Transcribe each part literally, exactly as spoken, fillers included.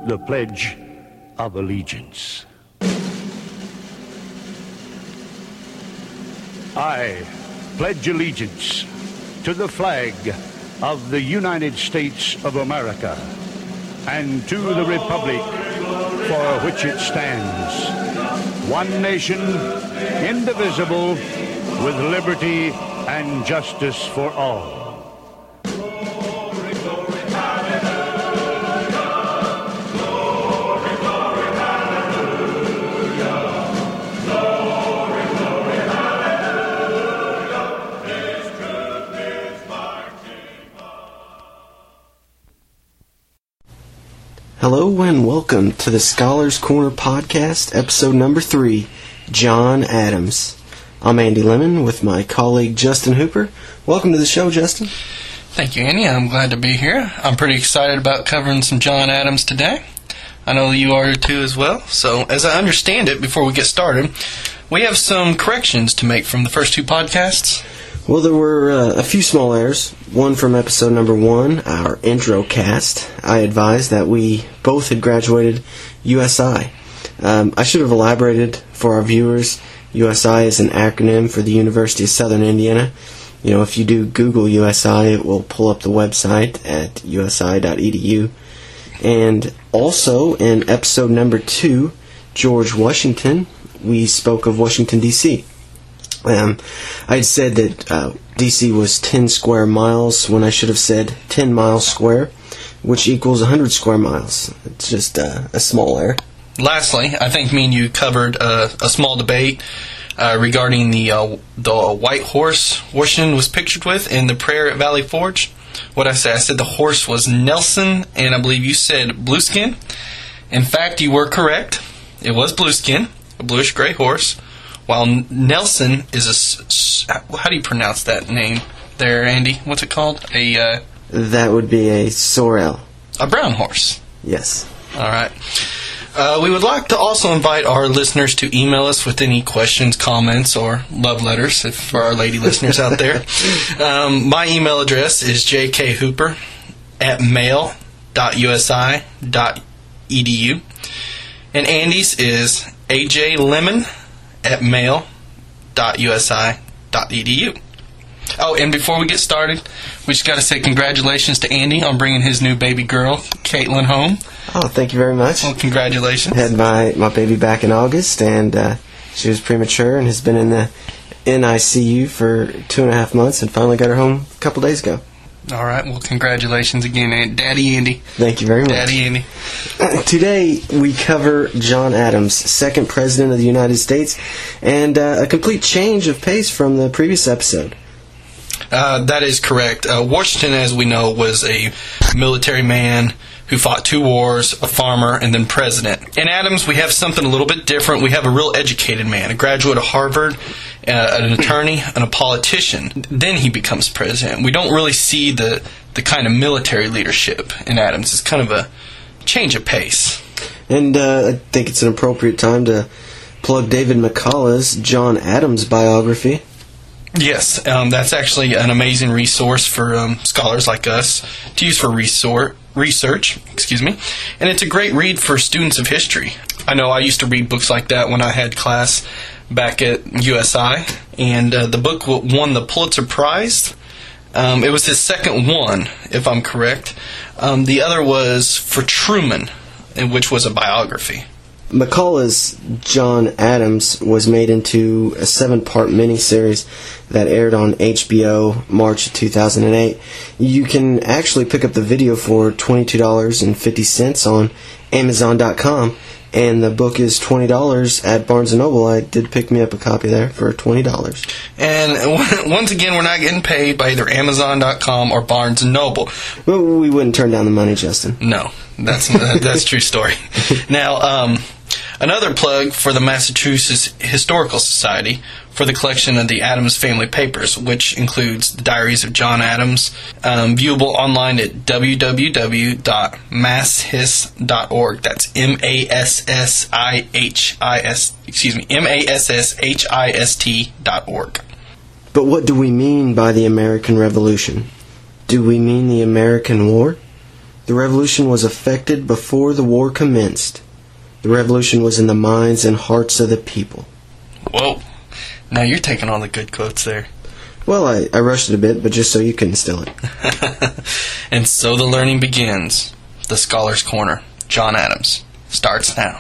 the Pledge of Allegiance. I pledge allegiance to the flag of the United States of America and to the republic for which it stands, one nation, indivisible, with liberty and justice for all. Hello and welcome to the Scholars Corner Podcast, episode number three, John Adams. I'm Andy Lemon with my colleague Justin Hooper. Welcome to the show, Justin. Thank you, Andy. I'm glad to be here. I'm pretty excited about covering some John Adams today. I know you are too as well. So, as I understand it, before we get started, we have some corrections to make from the first two podcasts. Well, there were uh, a few small errors. One from episode number one, our intro cast. I advised that we both had graduated U S I. Um, I should have elaborated for our viewers. U S I is an acronym for the University of Southern Indiana. You know, if you do Google U S I, it will pull up the website at u s i dot e d u. And also, in episode number two, George Washington, we spoke of Washington, D C Um, I had said that uh, D C was ten square miles when I should have said ten miles square, which equals one hundred square miles. It's just uh, a small error. Lastly, I think me and you covered uh, a small debate uh, regarding the uh, the white horse Washington was pictured with in the prayer at Valley Forge. What I said, I said the horse was Nelson, and I believe you said Blueskin. In fact, you were correct. It was Blueskin, a bluish-gray horse. While Nelson is a... How do you pronounce that name there, Andy? What's it called? A... Uh, that would be a sorrel. A brown horse. Yes. All right. Uh, we would like to also invite our listeners to email us with any questions, comments, or love letters, if for our lady listeners out there. Um, my email address is j k hooper at mail dot u s i dot e d u. And Andy's is a j lemon at mail dot u s i dot e d u. Oh, and before we get started, we just got to say congratulations to Andy on bringing his new baby girl, Caitlin, home. Oh, thank you very much. Well, congratulations. I had my, my baby back in August, and uh, she was premature and has been in the N I C U for two and a half months and finally got her home a couple days ago. All right. Well, congratulations again, Daddy Andy. Thank you very much. Daddy Andy. Today, we cover John Adams, second President of the United States, and uh, a complete change of pace from the previous episode. Uh, that is correct. Uh, Washington, as we know, was a military man who fought two wars, a farmer, and then president. In Adams, we have something a little bit different. We have a real educated man, a graduate of Harvard, uh, an attorney, and a politician. Then he becomes president. We don't really see the, the kind of military leadership in Adams. It's kind of a change of pace. And uh, I think it's an appropriate time to plug David McCullough's John Adams biography. Yes, um, that's actually an amazing resource for um, scholars like us to use for resort, research. Excuse me, and it's a great read for students of history. I know I used to read books like that when I had class back at U S I, and uh, the book won the Pulitzer Prize. Um, it was his second one, if I'm correct. Um, the other was for Truman, which was a biography. McCullough's John Adams was made into a seven-part miniseries that aired on H B O March of two thousand eight. You can actually pick up the video for twenty-two dollars and fifty cents on amazon dot com, and the book is twenty dollars at Barnes and Noble. I did pick me up a copy there for twenty dollars. And once again, we're not getting paid by either amazon dot com or Barnes and Noble. Well, we wouldn't turn down the money, Justin. No, that's that's a true story. Now, um, another plug for the Massachusetts Historical Society for the collection of the Adams Family Papers, which includes the Diaries of John Adams, um, viewable online at w w w dot mass his dot org. That's M A S S I H I S, excuse me, M A S S H I S T dot org. But what do we mean by the American Revolution? Do we mean the American War? The revolution was effected before the war commenced. The revolution was in the minds and hearts of the people. Whoa. Now you're taking all the good quotes there. Well, I, I rushed it a bit, but just so you can instill it. And so the learning begins. The Scholar's Corner. John Adams starts now.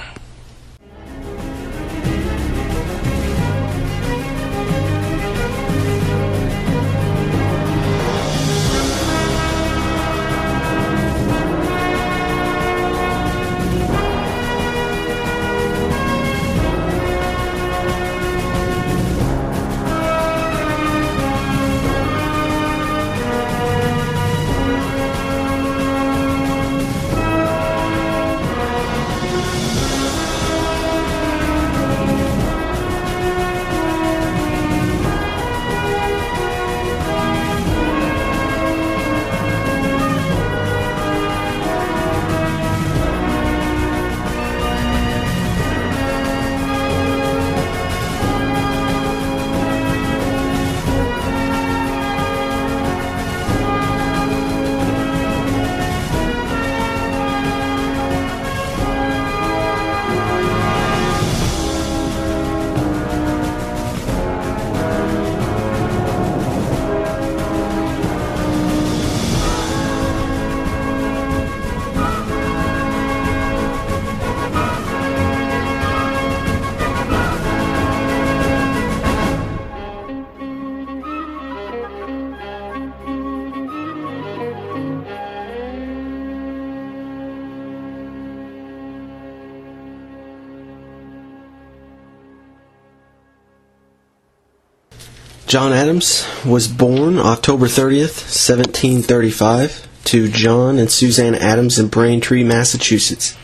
John Adams was born October thirtieth, seventeen thirty-five, to John and Suzanne Adams in Braintree, Massachusetts.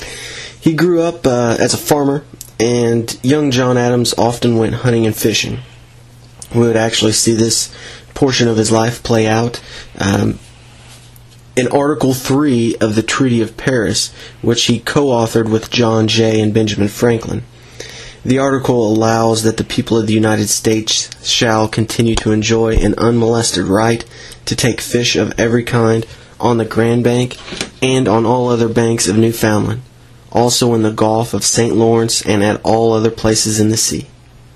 He grew up uh, as a farmer, and young John Adams often went hunting and fishing. We would actually see this portion of his life play out um, in Article three of the Treaty of Paris, which he co-authored with John Jay and Benjamin Franklin. The article allows that the people of the United States shall continue to enjoy an unmolested right to take fish of every kind on the Grand Bank and on all other banks of Newfoundland, also in the Gulf of Saint Lawrence and at all other places in the sea.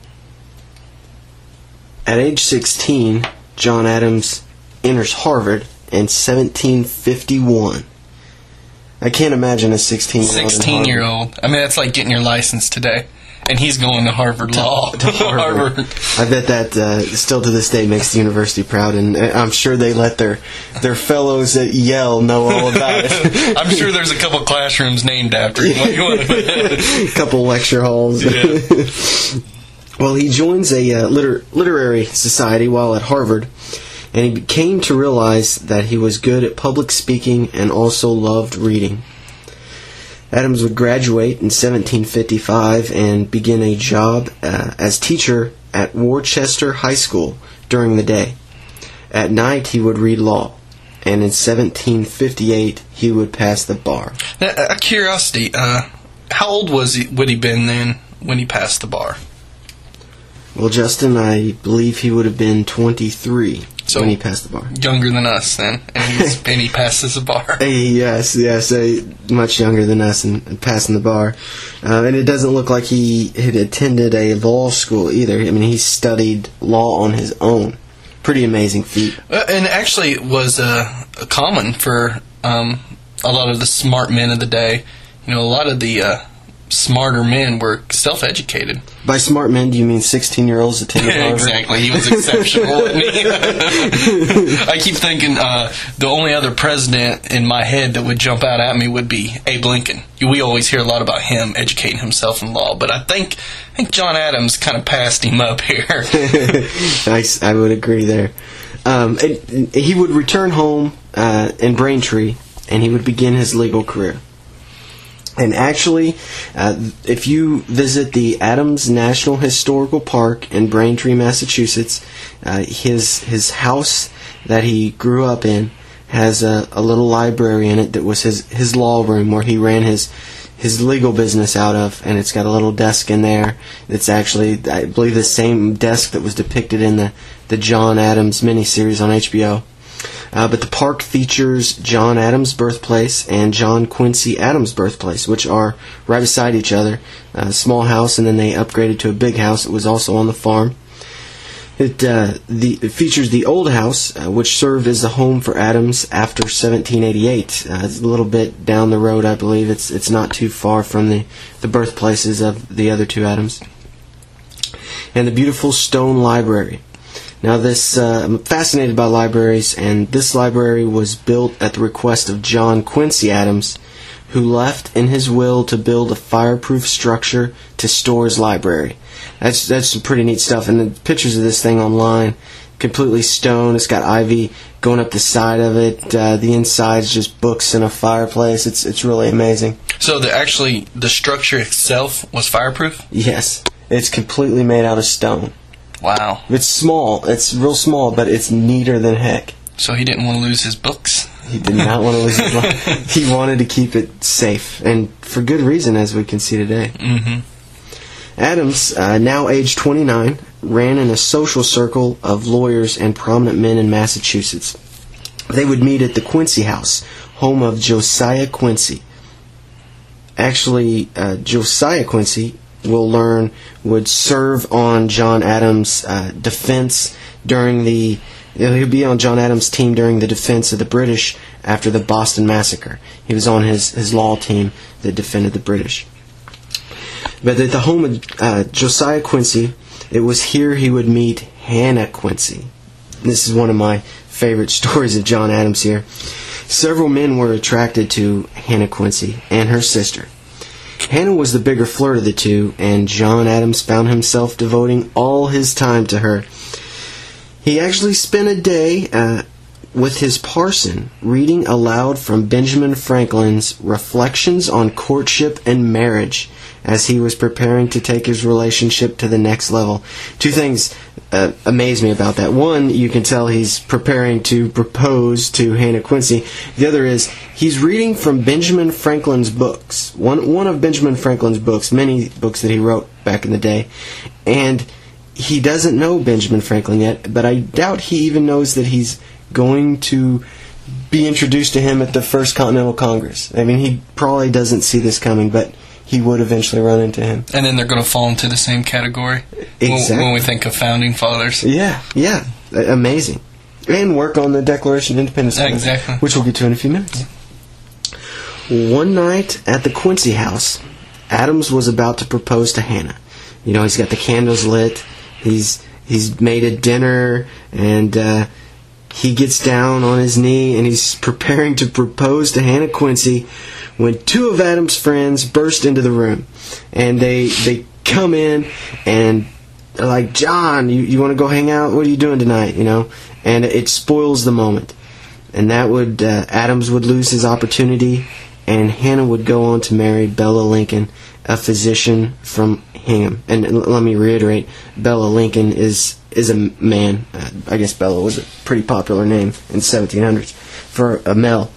At age sixteen, John Adams enters Harvard in seventeen fifty-one. I can't imagine a sixteen-year-old sixteen-year-old. I mean, that's like getting your license today. And he's going to Harvard to, Law. To Harvard. Harvard. I bet that uh, still to this day makes the university proud, and I'm sure they let their their fellows at Yale know all about it. I'm sure there's a couple classrooms named after him. A couple lecture halls. Yeah. Well, he joins a uh, liter- literary society while at Harvard, and he came to realize that he was good at public speaking and also loved reading. Adams would graduate in seventeen fifty-five and begin a job uh, as teacher at Worcester High School during the day. At night, he would read law, and in seventeen fifty-eight, he would pass the bar. Now, a curiosity, uh, how old was he, would he been then when he passed the bar? Well, Justin, I believe he would have been twenty-three so when he passed the bar. Younger than us, then, and, he's, and he passes the bar. Uh, yes, yes, uh, much younger than us and, and passing the bar. Uh, and it doesn't look like he had attended a law school either. I mean, he studied law on his own. Pretty amazing feat. Uh, and actually it was uh, common for um, a lot of the smart men of the day. You know, a lot of the uh, smarter men were self-educated. By smart men, do you mean sixteen-year-olds attending Harvard? Exactly. He was exceptional, wasn't he? I keep thinking uh, the only other president in my head that would jump out at me would be Abe Lincoln. We always hear a lot about him educating himself in law, but I think I think John Adams kind of passed him up here. I, I would agree there. Um, and, and he would return home uh, in Braintree, and he would begin his legal career. And actually, uh, if you visit the Adams National Historical Park in Braintree, Massachusetts, uh, his his house that he grew up in has a, a little library in it that was his, his law room where he ran his his legal business out of, and it's got a little desk in there. It's actually, I believe, the same desk that was depicted in the, the John Adams miniseries on H B O. Uh, but the park features John Adams' birthplace and John Quincy Adams' birthplace, which are right beside each other. A small house, and then they upgraded to a big house. It was also on the farm. It, uh, the, it features the old house, uh, which served as the home for Adams after seventeen eighty-eight. Uh, it's a little bit down the road, I believe. It's it's not too far from the, the birthplaces of the other two Adams. And the beautiful stone library. Now, this uh, I'm fascinated by libraries, and this library was built at the request of John Quincy Adams, who left in his will to build a fireproof structure to store his library. That's that's some pretty neat stuff. And the pictures of this thing online, completely stone. It's got ivy going up the side of it. Uh, the inside's just books and a fireplace. It's it's really amazing. So the actually the structure itself was fireproof? Yes, it's completely made out of stone. Wow. It's small. It's real small, but it's neater than heck. So he didn't want to lose his books? He did not want to lose his book. He wanted to keep it safe, and for good reason, as we can see today. Mm-hmm. Adams, uh, now age twenty-nine, ran in a social circle of lawyers and prominent men in Massachusetts. They would meet at the Quincy House, home of Josiah Quincy. Actually, uh, Josiah Quincy, we'll learn, would serve on John Adams' uh, defense during the... He'll be on John Adams' team during the defense of the British after the Boston Massacre. He was on his, his law team that defended the British. But at the home of uh, Josiah Quincy, it was here he would meet Hannah Quincy. This is one of my favorite stories of John Adams here. Several men were attracted to Hannah Quincy and her sister. Hannah was the bigger flirt of the two, and John Adams found himself devoting all his time to her. He actually spent a day uh, with his parson reading aloud from Benjamin Franklin's Reflections on Courtship and Marriage as he was preparing to take his relationship to the next level. Two things uh, amaze me about that. One, you can tell he's preparing to propose to Hannah Quincy. The other is he's reading from Benjamin Franklin's books. One, one of Benjamin Franklin's books, many books that he wrote back in the day. And he doesn't know Benjamin Franklin yet, but I doubt he even knows that he's going to be introduced to him at the First Continental Congress. I mean, he probably doesn't see this coming, but he would eventually run into him. And then they're going to fall into the same category Exactly. when, when we think of founding fathers. Yeah, yeah. Amazing. And work on the Declaration of Independence. Exactly. Which we'll get to in a few minutes. One night at the Quincy house, Adams was about to propose to Hannah. You know, he's got the candles lit. He's he's made a dinner, and uh, he gets down on his knee, and he's preparing to propose to Hannah Quincy when two of Adams' friends burst into the room. And they they come in, and they're like, John, you, you want to go hang out? What are you doing tonight? You know, and it spoils the moment. And that would, uh, Adams would lose his opportunity, and Hannah would go on to marry Bella Lincoln, a physician from Hingham. And l- let me reiterate, Bella Lincoln is is a man. Uh, I guess Bella was a pretty popular name in seventeen hundreds for a male.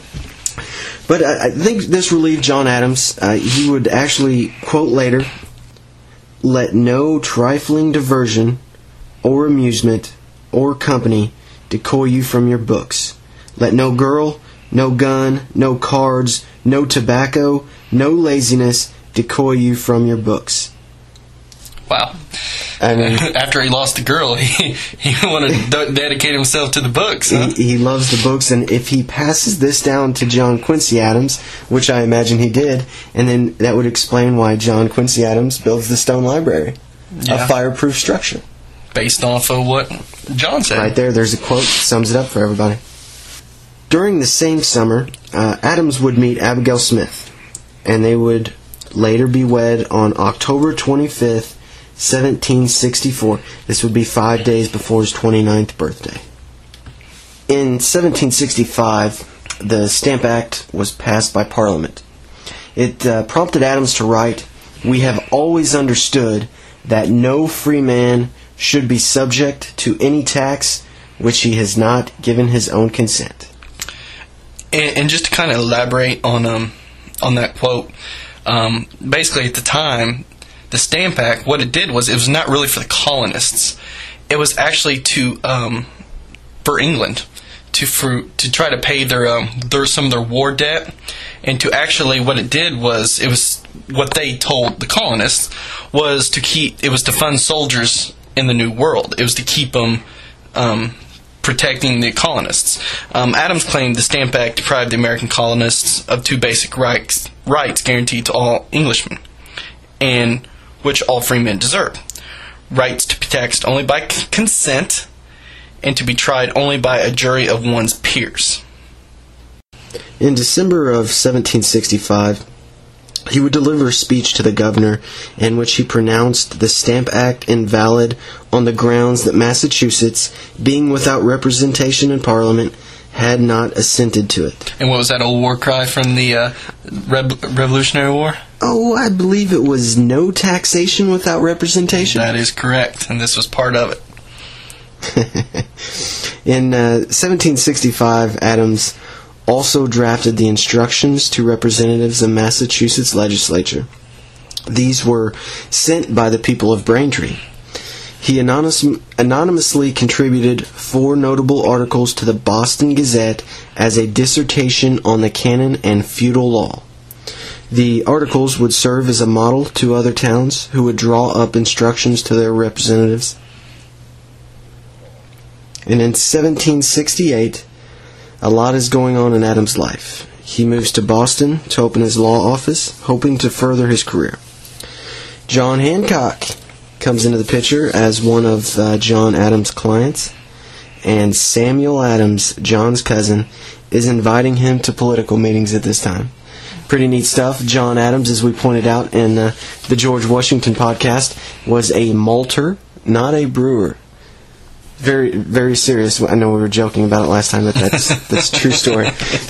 But I, I think this relieved John Adams. Uh, he would actually quote later, "Let no trifling diversion or amusement or company decoy you from your books. Let no girl, no gun, no cards, no tobacco, no laziness decoy you from your books." Wow. I mean, after he lost the girl, he he wanted to de- dedicate himself to the books. Huh? he, he loves the books, and if he passes this down to John Quincy Adams, which I imagine he did, and then that would explain why John Quincy Adams builds the Stone Library, Yeah. a fireproof structure. Based off of what John said. Right there, there's a quote that sums it up for everybody. During the same summer, uh, Adams would meet Abigail Smith, and they would later be wed on October twenty-fifth, seventeen sixty-four. This would be five days before his twenty-ninth birthday. In seventeen sixty-five, the Stamp Act was passed by Parliament. It uh, prompted Adams to write, "We have always understood that no free man should be subject to any tax which he has not given his own consent." And, and just to kind of elaborate on um on that quote, um, basically at the time, the Stamp Act, what it did was it was not really for the colonists. It was actually to um, for England to for, to try to pay their um, their some of their war debt, and to actually what it did was it was what they told the colonists was to keep it was to fund soldiers in the New World. It was to keep them um, protecting the colonists. Um, Adams claimed the Stamp Act deprived the American colonists of two basic rights rights guaranteed to all Englishmen, and which all free men deserve: rights to be taxed only by c- consent, and to be tried only by a jury of one's peers. In December of seventeen sixty-five, he would deliver a speech to the governor in which he pronounced the Stamp Act invalid on the grounds that Massachusetts, being without representation in Parliament, had not assented to it. And what was that old war cry from the uh, Re- Revolutionary War? Oh, I believe it was no taxation without representation. That is correct, and this was part of it. In uh, seventeen sixty-five, Adams also drafted the instructions to representatives of Massachusetts legislature. These were sent by the people of Braintree. He anonymous, anonymously contributed four notable articles to the Boston Gazette as a dissertation on the canon and feudal law. The articles would serve as a model to other towns who would draw up instructions to their representatives. And in seventeen sixty-eight, a lot is going on in Adams' life. He moves to Boston to open his law office, hoping to further his career. John Hancock comes into the picture as one of uh, John Adams' clients, and Samuel Adams, John's cousin, is inviting him to political meetings at this time. Pretty neat stuff. John Adams, as we pointed out in uh, the George Washington podcast, was a malter, not a brewer. Very, very serious. I know we were joking about it last time, but that's that's a true story.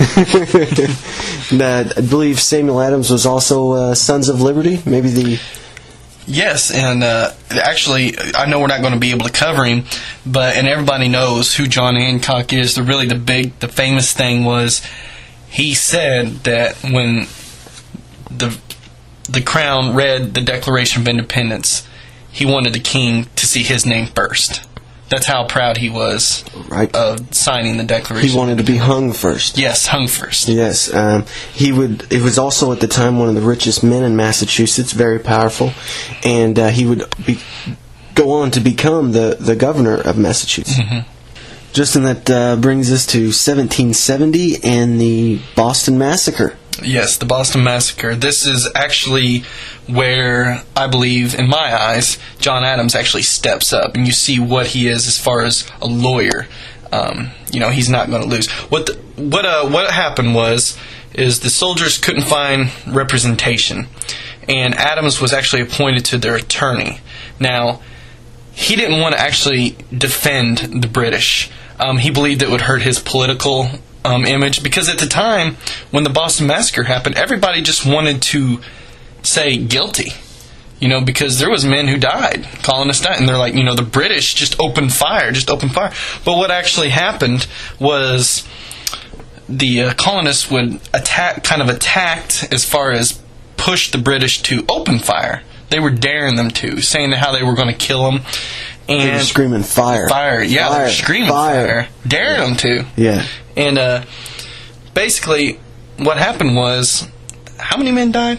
And, uh, I believe Samuel Adams was also uh, Sons of Liberty, maybe the... Yes, and uh, actually, I know we're not going to be able to cover him, but and everybody knows who John Hancock is. The really the big, the famous thing was he said that when the the Crown read the Declaration of Independence, he wanted the king to see his name first. That's how proud he was right. of signing the Declaration. He wanted to be hung first. Yes, hung first. Yes. Um, he would. It was also at the time one of the richest men in Massachusetts, very powerful, and uh, he would be, go on to become the, the governor of Massachusetts. Mm-hmm. Justin, that uh, brings us to seventeen seventy and the Boston Massacre. Yes, the Boston Massacre. This is actually where, I believe, in my eyes, John Adams actually steps up, and you see what he is as far as a lawyer. Um, you know, he's not going to lose. What the, what uh, what happened was, is the soldiers couldn't find representation, and Adams was actually appointed to their attorney. Now, he didn't want to actually defend the British. Um, he believed it would hurt his political Um, image, because at the time when the Boston Massacre happened, everybody just wanted to say guilty, you know, because there was men who died, colonists died, and they're like, you know, the British just opened fire, just opened fire. But what actually happened was the uh, colonists would attack, kind of attacked as far as push the British to open fire. They were daring them to, saying how they were going to kill them. And they were screaming fire. Fire, yeah, fire, they were screaming fire. fire, daring them to. Yeah. And uh, basically, what happened was, how many men died?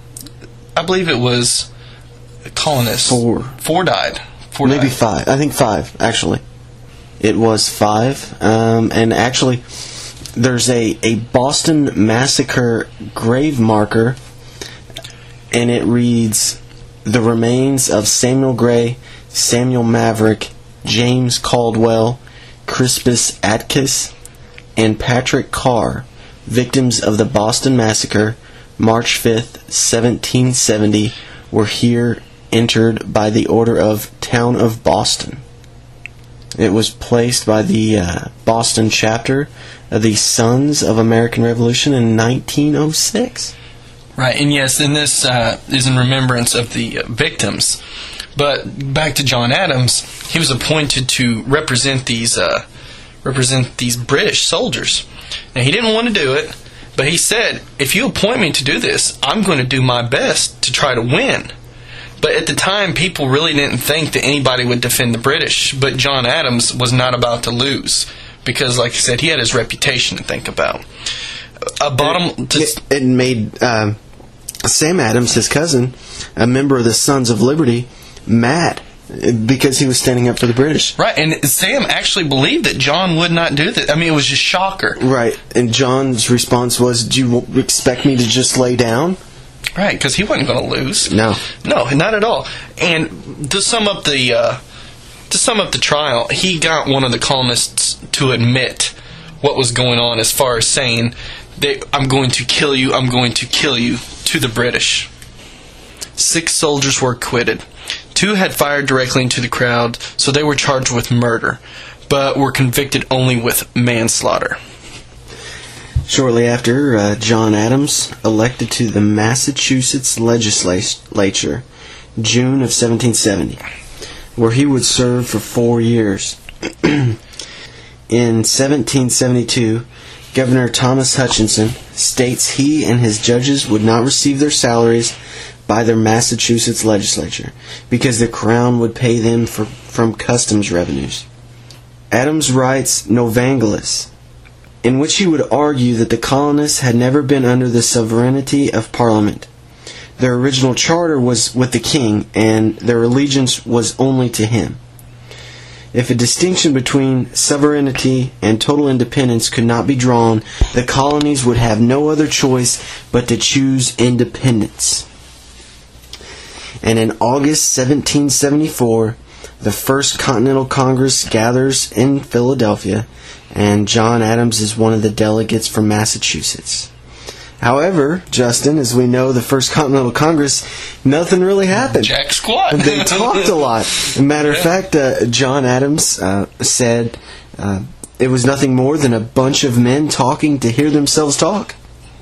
I believe it was colonists. Four. Four died. Four Maybe died. five. I think five, actually. It was five. Um, and actually, there's a, a Boston Massacre grave marker, and it reads, "The remains of Samuel Gray, Samuel Maverick, James Caldwell, Crispus Atkiss, and Patrick Carr, victims of the Boston Massacre, March fifth, seventeen seventy, were here entered by the order of Town of Boston." It was placed by the uh, Boston chapter of the Sons of American Revolution in nineteen oh six. Right, and yes, and this uh, is in remembrance of the uh, victims. But back to John Adams, he was appointed to represent these uh, represent these British soldiers. Now, he didn't want to do it, but he said, if you appoint me to do this, I'm going to do my best to try to win. But at the time, people really didn't think that anybody would defend the British, but John Adams was not about to lose. because, like I said, he had his reputation to think about. A bottom... It, it made uh, Sam Adams, his cousin, a member of the Sons of Liberty, mad because he was standing up for the British. Right, and Sam actually believed that John would not do that. I mean, it was just shocker. Right, and John's response was, do you expect me to just lay down? Right, because he wasn't going to lose. No. No, not at all. And to sum up the... Uh, To sum up the trial, he got one of the colonists to admit what was going on as far as saying, they, I'm going to kill you, I'm going to kill you, to the British. Six soldiers were acquitted. Two had fired directly into the crowd, so they were charged with murder, but were convicted only with manslaughter. Shortly after, uh, John Adams elected to the Massachusetts legislature, June of seventeen seventy. Where he would serve for four years. In seventeen seventy-two, Governor Thomas Hutchinson states he and his judges would not receive their salaries by their Massachusetts legislature because the Crown would pay them for, from customs revenues. Adams writes Novangelis, in which he would argue that the colonists had never been under the sovereignty of Parliament. Their original charter was with the king, and their allegiance was only to him. If a distinction between sovereignty and total independence could not be drawn, the colonies would have no other choice but to choose independence. And in August seventeen seventy-four, the First Continental Congress gathers in Philadelphia, and John Adams is one of the delegates from Massachusetts. However, Justin, as we know, the First Continental Congress, nothing really happened. Jack squat. They talked a lot. As a matter of fact, uh, John Adams uh, said uh, it was nothing more than a bunch of men talking to hear themselves talk.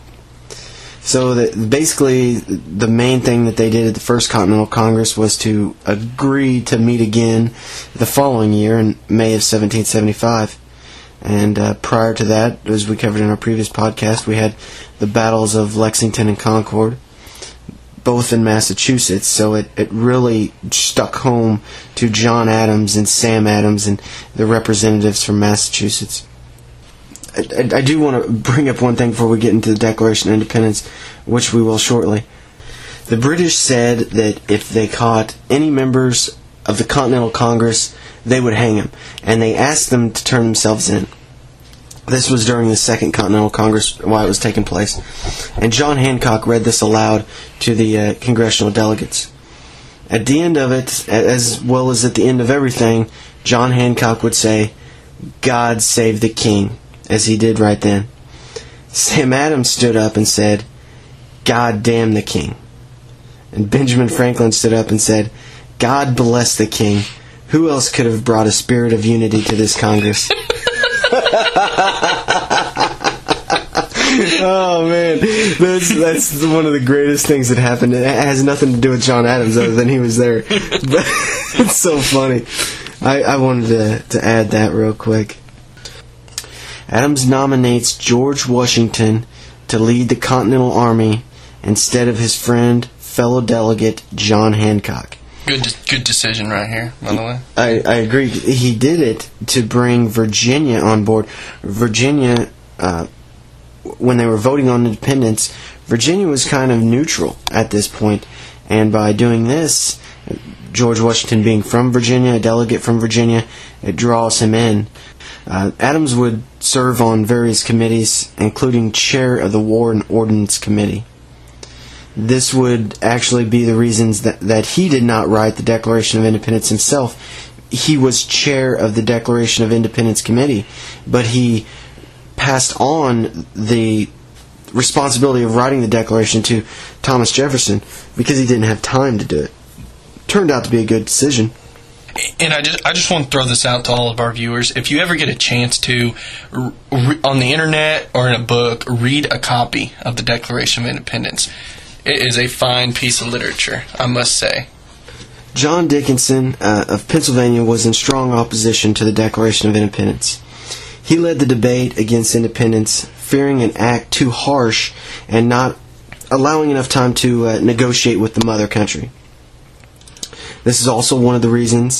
So that basically, the main thing that they did at the First Continental Congress was to agree to meet again the following year in May of seventeen seventy-five. And uh, prior to that, as we covered in our previous podcast, we had the battles of Lexington and Concord, both in Massachusetts. So it, it really stuck home to John Adams and Sam Adams and the representatives from Massachusetts. I, I, I do want to bring up one thing before we get into the Declaration of Independence, which we will shortly. The British said that if they caught any members of the Continental Congress, they would hang them, and they asked them to turn themselves in. This was during the Second Continental Congress while it was taking place. And John Hancock read this aloud to the uh, congressional delegates. At the end of it, as well as at the end of everything, John Hancock would say, "God save the King," as he did right then. Sam Adams stood up and said, "God damn the King." And Benjamin Franklin stood up and said, "God bless the King. Who else could have brought a spirit of unity to this Congress?" Oh man, that's that's one of the greatest things that happened. It has nothing to do with John Adams other than he was there. But it's so funny. I, I wanted to, to add that real quick. Adams nominates George Washington to lead the Continental Army instead of his friend, fellow delegate John Hancock. Good good decision right here, by the way. I, I agree. He did it to bring Virginia on board. Virginia, uh, when they were voting on independence, Virginia was kind of neutral at this point. And by doing this, George Washington being from Virginia, a delegate from Virginia, it draws him in. Uh, Adams would serve on various committees, including chair of the War and Ordnance Committee. This would actually be the reasons that, that he did not write the Declaration of Independence himself. He was chair of the Declaration of Independence Committee, but he passed on the responsibility of writing the Declaration to Thomas Jefferson because he didn't have time to do it. Turned out to be a good decision. And I just I just want to throw this out to all of our viewers. If you ever get a chance to, re- on the internet or in a book, read a copy of the Declaration of Independence. It is a fine piece of literature, I must say. John Dickinson uh, of Pennsylvania was in strong opposition to the Declaration of Independence. He led the debate against independence, fearing an act too harsh and not allowing enough time to uh, negotiate with the mother country. This is also one of the reasons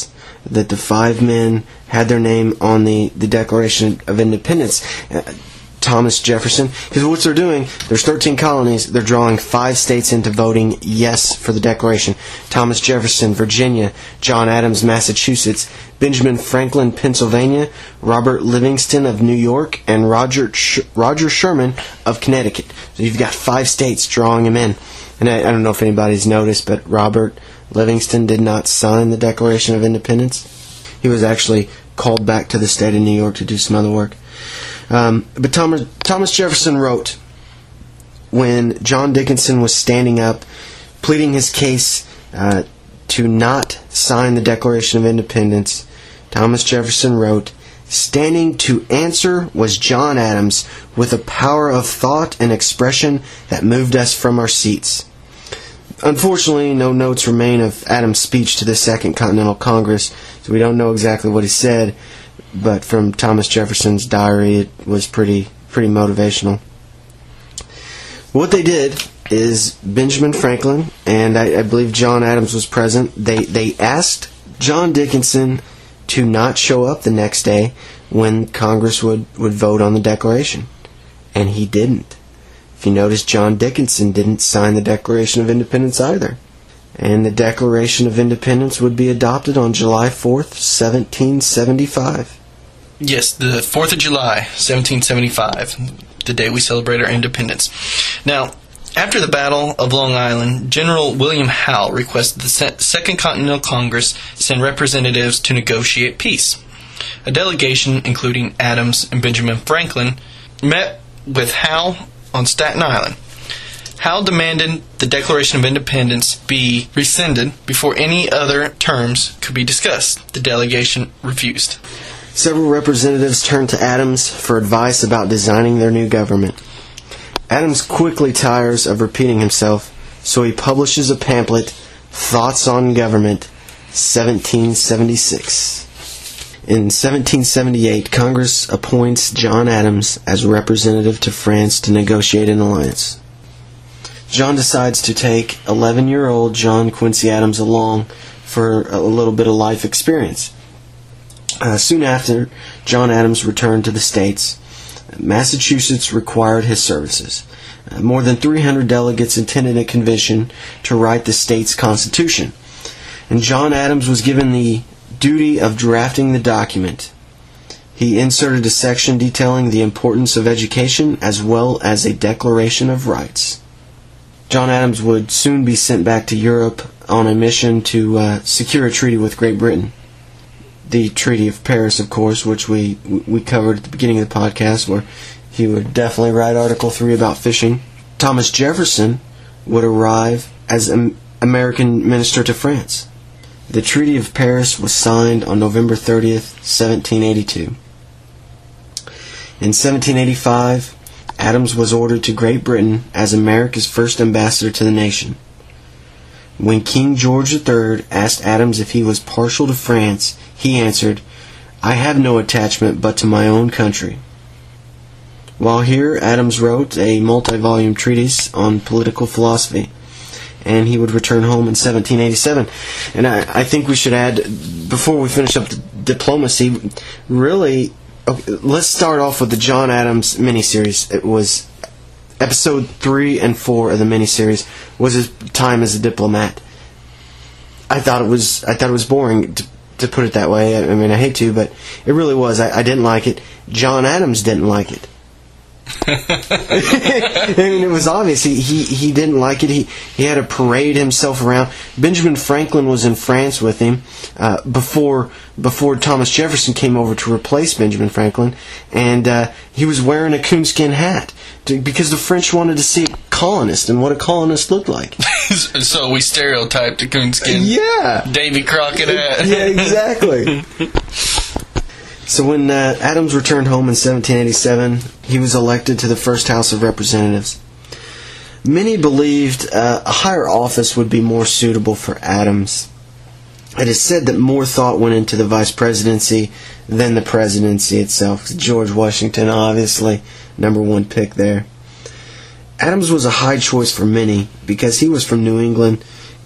that the five men had their name on the, the Declaration of Independence. Uh, Thomas Jefferson, because what they're doing, there's thirteen colonies, they're drawing five states into voting yes for the Declaration. Thomas Jefferson, Virginia; John Adams, Massachusetts; Benjamin Franklin, Pennsylvania; Robert Livingston of New York; and Roger Sh- Roger Sherman of Connecticut. So you've got five states drawing them in. And I, I don't know if anybody's noticed, but Robert Livingston did not sign the Declaration of Independence. He was actually called back to the state of New York to do some other work. Um, but Thomas, Thomas Jefferson wrote, when John Dickinson was standing up, pleading his case uh, to not sign the Declaration of Independence, Thomas Jefferson wrote, "Standing to answer was John Adams, with a power of thought and expression that moved us from our seats." Unfortunately, no notes remain of Adams' speech to the Second Continental Congress, so we don't know exactly what he said. But from Thomas Jefferson's diary, it was pretty pretty motivational. What they did is Benjamin Franklin, and I, I believe John Adams was present, they, they asked John Dickinson to not show up the next day when Congress would, would vote on the Declaration. And he didn't. If you notice, John Dickinson didn't sign the Declaration of Independence either. And the Declaration of Independence would be adopted on July fourth, seventeen seventy-five. Yes, the fourth of July, seventeen seventy-five, the day we celebrate our independence. Now, after the Battle of Long Island, General William Howe requested the Second Continental Congress send representatives to negotiate peace. A delegation, including Adams and Benjamin Franklin, met with Howe on Staten Island. Howe demanded the Declaration of Independence be rescinded before any other terms could be discussed. The delegation refused. Several representatives turned to Adams for advice about designing their new government. Adams quickly tires of repeating himself, so he publishes a pamphlet, Thoughts on Government, seventeen seventy-six. In seventeen seventy-eight, Congress appoints John Adams as representative to France to negotiate an alliance. John decides to take eleven-year-old John Quincy Adams along for a little bit of life experience. Uh, soon after, John Adams returned to the States. Massachusetts required his services. Uh, more than three hundred delegates attended a convention to write the state's constitution. And John Adams was given the duty of drafting the document. He inserted a section detailing the importance of education as well as a declaration of rights. John Adams would soon be sent back to Europe on a mission to uh, secure a treaty with Great Britain. The Treaty of Paris, of course, which we we covered at the beginning of the podcast, where he would definitely write Article three about fishing. Thomas Jefferson would arrive as an American minister to France. The Treaty of Paris was signed on November thirtieth, seventeen eighty-two. In seventeen eighty-five, Adams was ordered to Great Britain as America's first ambassador to the nation. When King George the Third asked Adams if he was partial to France, he answered, "I have no attachment but to my own country." While here, Adams wrote a multi-volume treatise on political philosophy, and he would return home in seventeen eighty-seven. And I, I think we should add, before we finish up the diplomacy, really, okay, let's start off with the John Adams miniseries. It was episode three and four of the miniseries was his time as a diplomat. I thought it was I thought it was boring, to, to put it that way. I, I mean, I hate to, but it really was. I, I didn't like it. John Adams didn't like it. I mean, it was obvious he, he, he didn't like it. He he had to parade himself around. Benjamin Franklin was in France with him uh, before before Thomas Jefferson came over to replace Benjamin Franklin, and uh, he was wearing a coonskin hat to, because the French wanted to see a colonist and what a colonist looked like. So we stereotyped a coonskin. Yeah, Davy Crockett hat. Yeah, exactly. So when uh, Adams returned home in seventeen eighty-seven, he was elected to the first House of Representatives. Many believed uh, a higher office would be more suitable for Adams. It is said that more thought went into the vice presidency than the presidency itself. George Washington, obviously, number one pick there. Adams was a high choice for many because he was from New England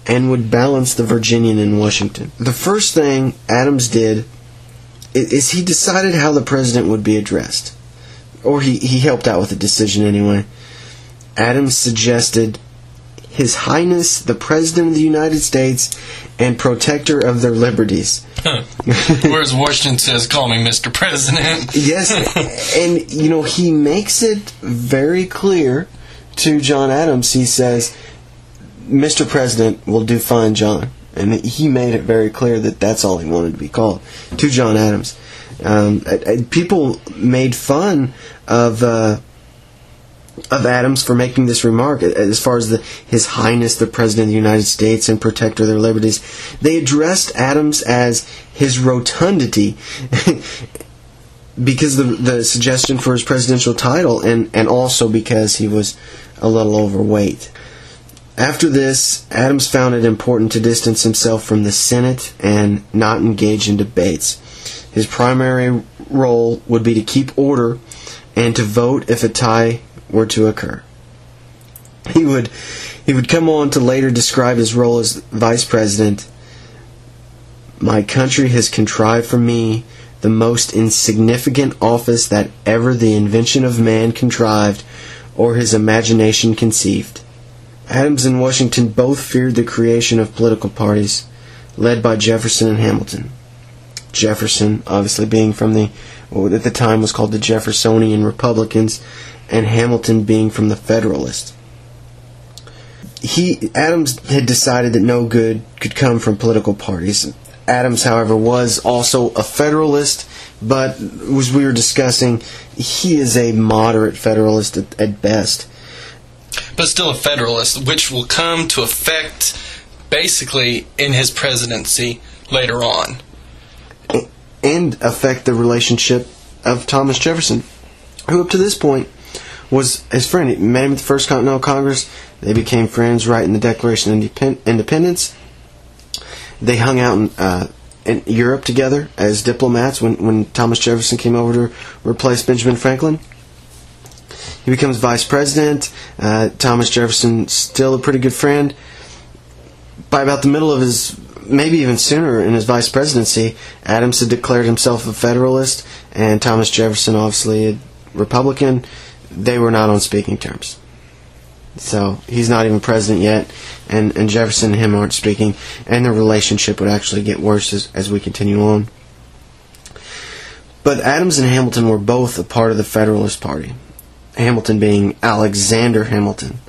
and would balance the Virginian in Washington. The first thing Adams did is he decided how the president would be addressed. Or he, he helped out with the decision anyway. Adams suggested His Highness the President of the United States and Protector of their Liberties. Huh. Whereas Washington says, call me Mister President. Yes, and you know, he makes it very clear to John Adams. He says, Mister President will do fine, John. And he made it very clear that that's all he wanted to be called, to John Adams. Um, people made fun of uh, of Adams for making this remark as far as the His Highness the President of the United States and Protector of their Liberties. They addressed Adams as His Rotundity because of the, the suggestion for his presidential title, and, and also because he was a little overweight. After this, Adams found it important to distance himself from the Senate and not engage in debates. His primary role would be to keep order and to vote if a tie were to occur. He would he would come on to later describe his role as vice president. My country has contrived for me the most insignificant office that ever the invention of man contrived or his imagination conceived. Adams and Washington both feared the creation of political parties led by Jefferson and Hamilton. Jefferson, obviously being from the, what at the time was called the Jeffersonian Republicans, and Hamilton being from the Federalists. He, Adams had decided that no good could come from political parties. Adams, however, was also a Federalist, but as we were discussing, he is a moderate Federalist at, at best. But still a Federalist, which will come to effect basically in his presidency later on. And affect the relationship of Thomas Jefferson, who up to this point was his friend. He met him at the First Continental Congress. They became friends right in the Declaration of Independence. They hung out in, uh, in Europe together as diplomats when, when Thomas Jefferson came over to replace Benjamin Franklin. He becomes vice president. Uh, Thomas Jefferson, still a pretty good friend. By about the middle of his, maybe even sooner in his vice presidency, Adams had declared himself a Federalist, and Thomas Jefferson, obviously a Republican. They were not on speaking terms. So he's not even president yet, and, and Jefferson and him aren't speaking, and the relationship would actually get worse as, as we continue on. But Adams and Hamilton were both a part of the Federalist Party. Hamilton being Alexander Hamilton.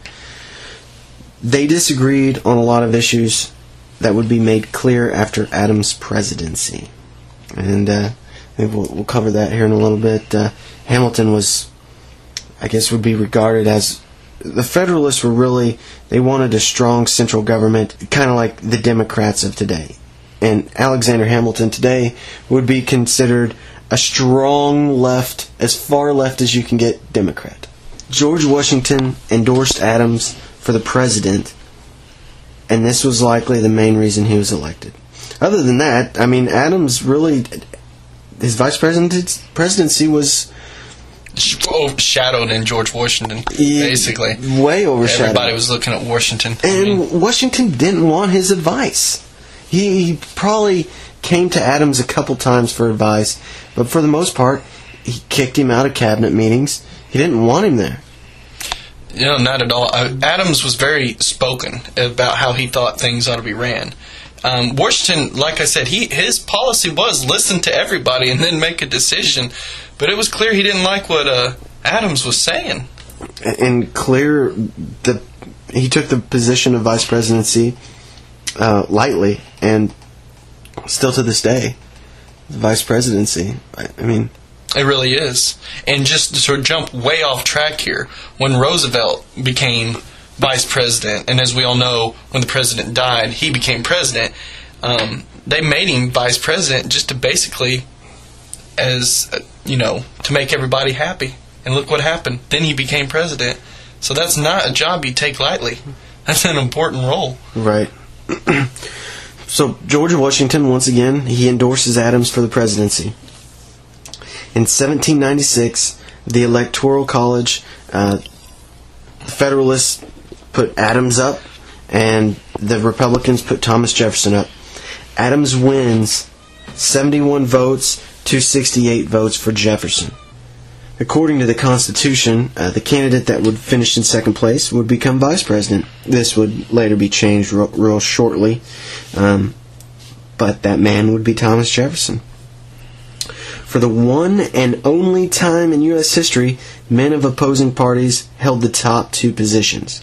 They disagreed on a lot of issues that would be made clear after Adams' presidency. And uh, maybe we'll, we'll cover that here in a little bit. Uh, Hamilton was, I guess, would be regarded as... The Federalists were really... They wanted a strong central government, kind of like the Democrats of today. And Alexander Hamilton today would be considered a strong left, as far left as you can get Democrat. George Washington endorsed Adams for the president, and this was likely the main reason he was elected. Other than that, I mean, Adams really, his vice presidency was overshadowed in George Washington, basically. Way overshadowed. Everybody was looking at Washington. And I mean, Washington didn't want his advice. He, he probably came to Adams a couple times for advice, but for the most part, he kicked him out of cabinet meetings. He didn't want him there. You know, not at all. Uh, Adams was very spoken about how he thought things ought to be ran. Um, Washington, like I said, he his policy was listen to everybody and then make a decision, but it was clear he didn't like what uh, Adams was saying. And clear, the he took the position of vice presidency uh, lightly, and still to this day, the vice presidency, I, I mean... It really is. And just to sort of jump way off track here, when Roosevelt became vice president, and as we all know, when the president died, he became president, um, they made him vice president just to basically, as, uh, you know, to make everybody happy. And look what happened. Then he became president. So that's not a job you take lightly. That's an important role. Right. So George Washington, once again, he endorses Adams for the presidency. In seventeen ninety-six, the Electoral College, uh, the Federalists put Adams up, and the Republicans put Thomas Jefferson up. Adams wins seventy-one votes to sixty-eight votes for Jefferson. According to the Constitution, uh, the candidate that would finish in second place would become vice president. This would later be changed real, real shortly, um, but that man would be Thomas Jefferson. For the one and only time in U S history, men of opposing parties held the top two positions.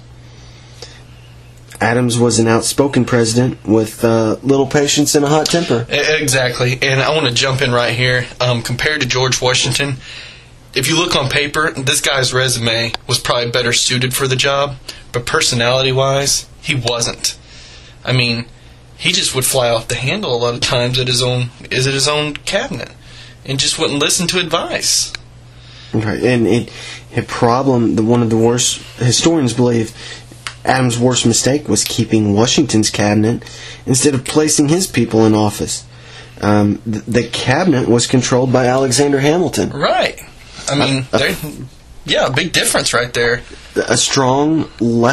Adams was an outspoken president with uh, little patience and a hot temper. Exactly, and I want to jump in right here. Um, compared to George Washington, if you look on paper, this guy's resume was probably better suited for the job, but personality-wise, he wasn't. I mean, he just would fly off the handle a lot of times at his own, is at his own cabinet, and just wouldn't listen to advice. Right, and it, a problem, the one of the worst, historians believe, Adams' worst mistake was keeping Washington's cabinet instead of placing his people in office. Um, the, the cabinet was controlled by Alexander Hamilton. Right. I mean, uh, uh, yeah, a big difference right there. A strong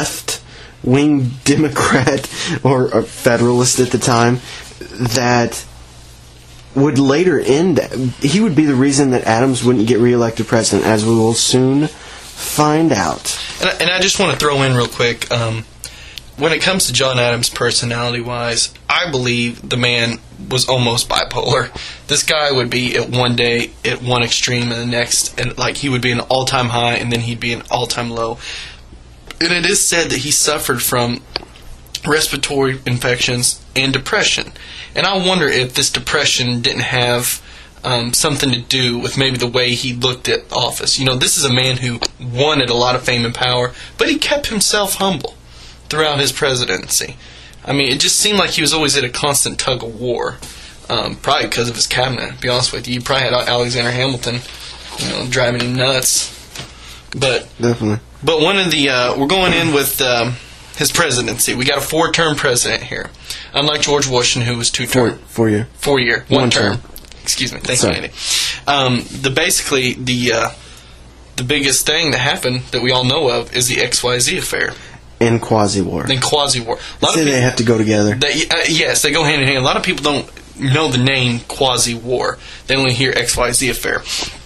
left-wing Democrat or, or Federalist at the time that would later end. He would be the reason that Adams wouldn't get reelected president, as we will soon find out. And I, and I just want to throw in real quick, um, when it comes to John Adams personality-wise, I believe the man was almost bipolar. This guy would be at one day at one extreme and the next, and like he would be an all-time high and then he'd be an all-time low. And it is said that he suffered from respiratory infections and depression. And I wonder if this depression didn't have Um, something to do with maybe the way he looked at office. You know, this is a man who wanted a lot of fame and power, but he kept himself humble throughout his presidency. I mean, it just seemed like he was always at a constant tug of war, um, probably because of his cabinet, to be honest with you. You probably had Alexander Hamilton, you know, driving him nuts. But Definitely. But one of the, uh, we're going in with um, his presidency. We got a four-term president here. Unlike George Washington, who was two-term. Four, four year. Four-year, one, One term. term. Excuse me. Thanks, Sorry. Andy. Um, the basically the uh, the biggest thing that happened that we all know of is the X Y Z affair. And quasi-war. Then quasi-war. A lot Say of people, they have to go together. They, uh, yes, they go hand in hand. A lot of people don't know the name quasi-war. They only hear X Y Z affair.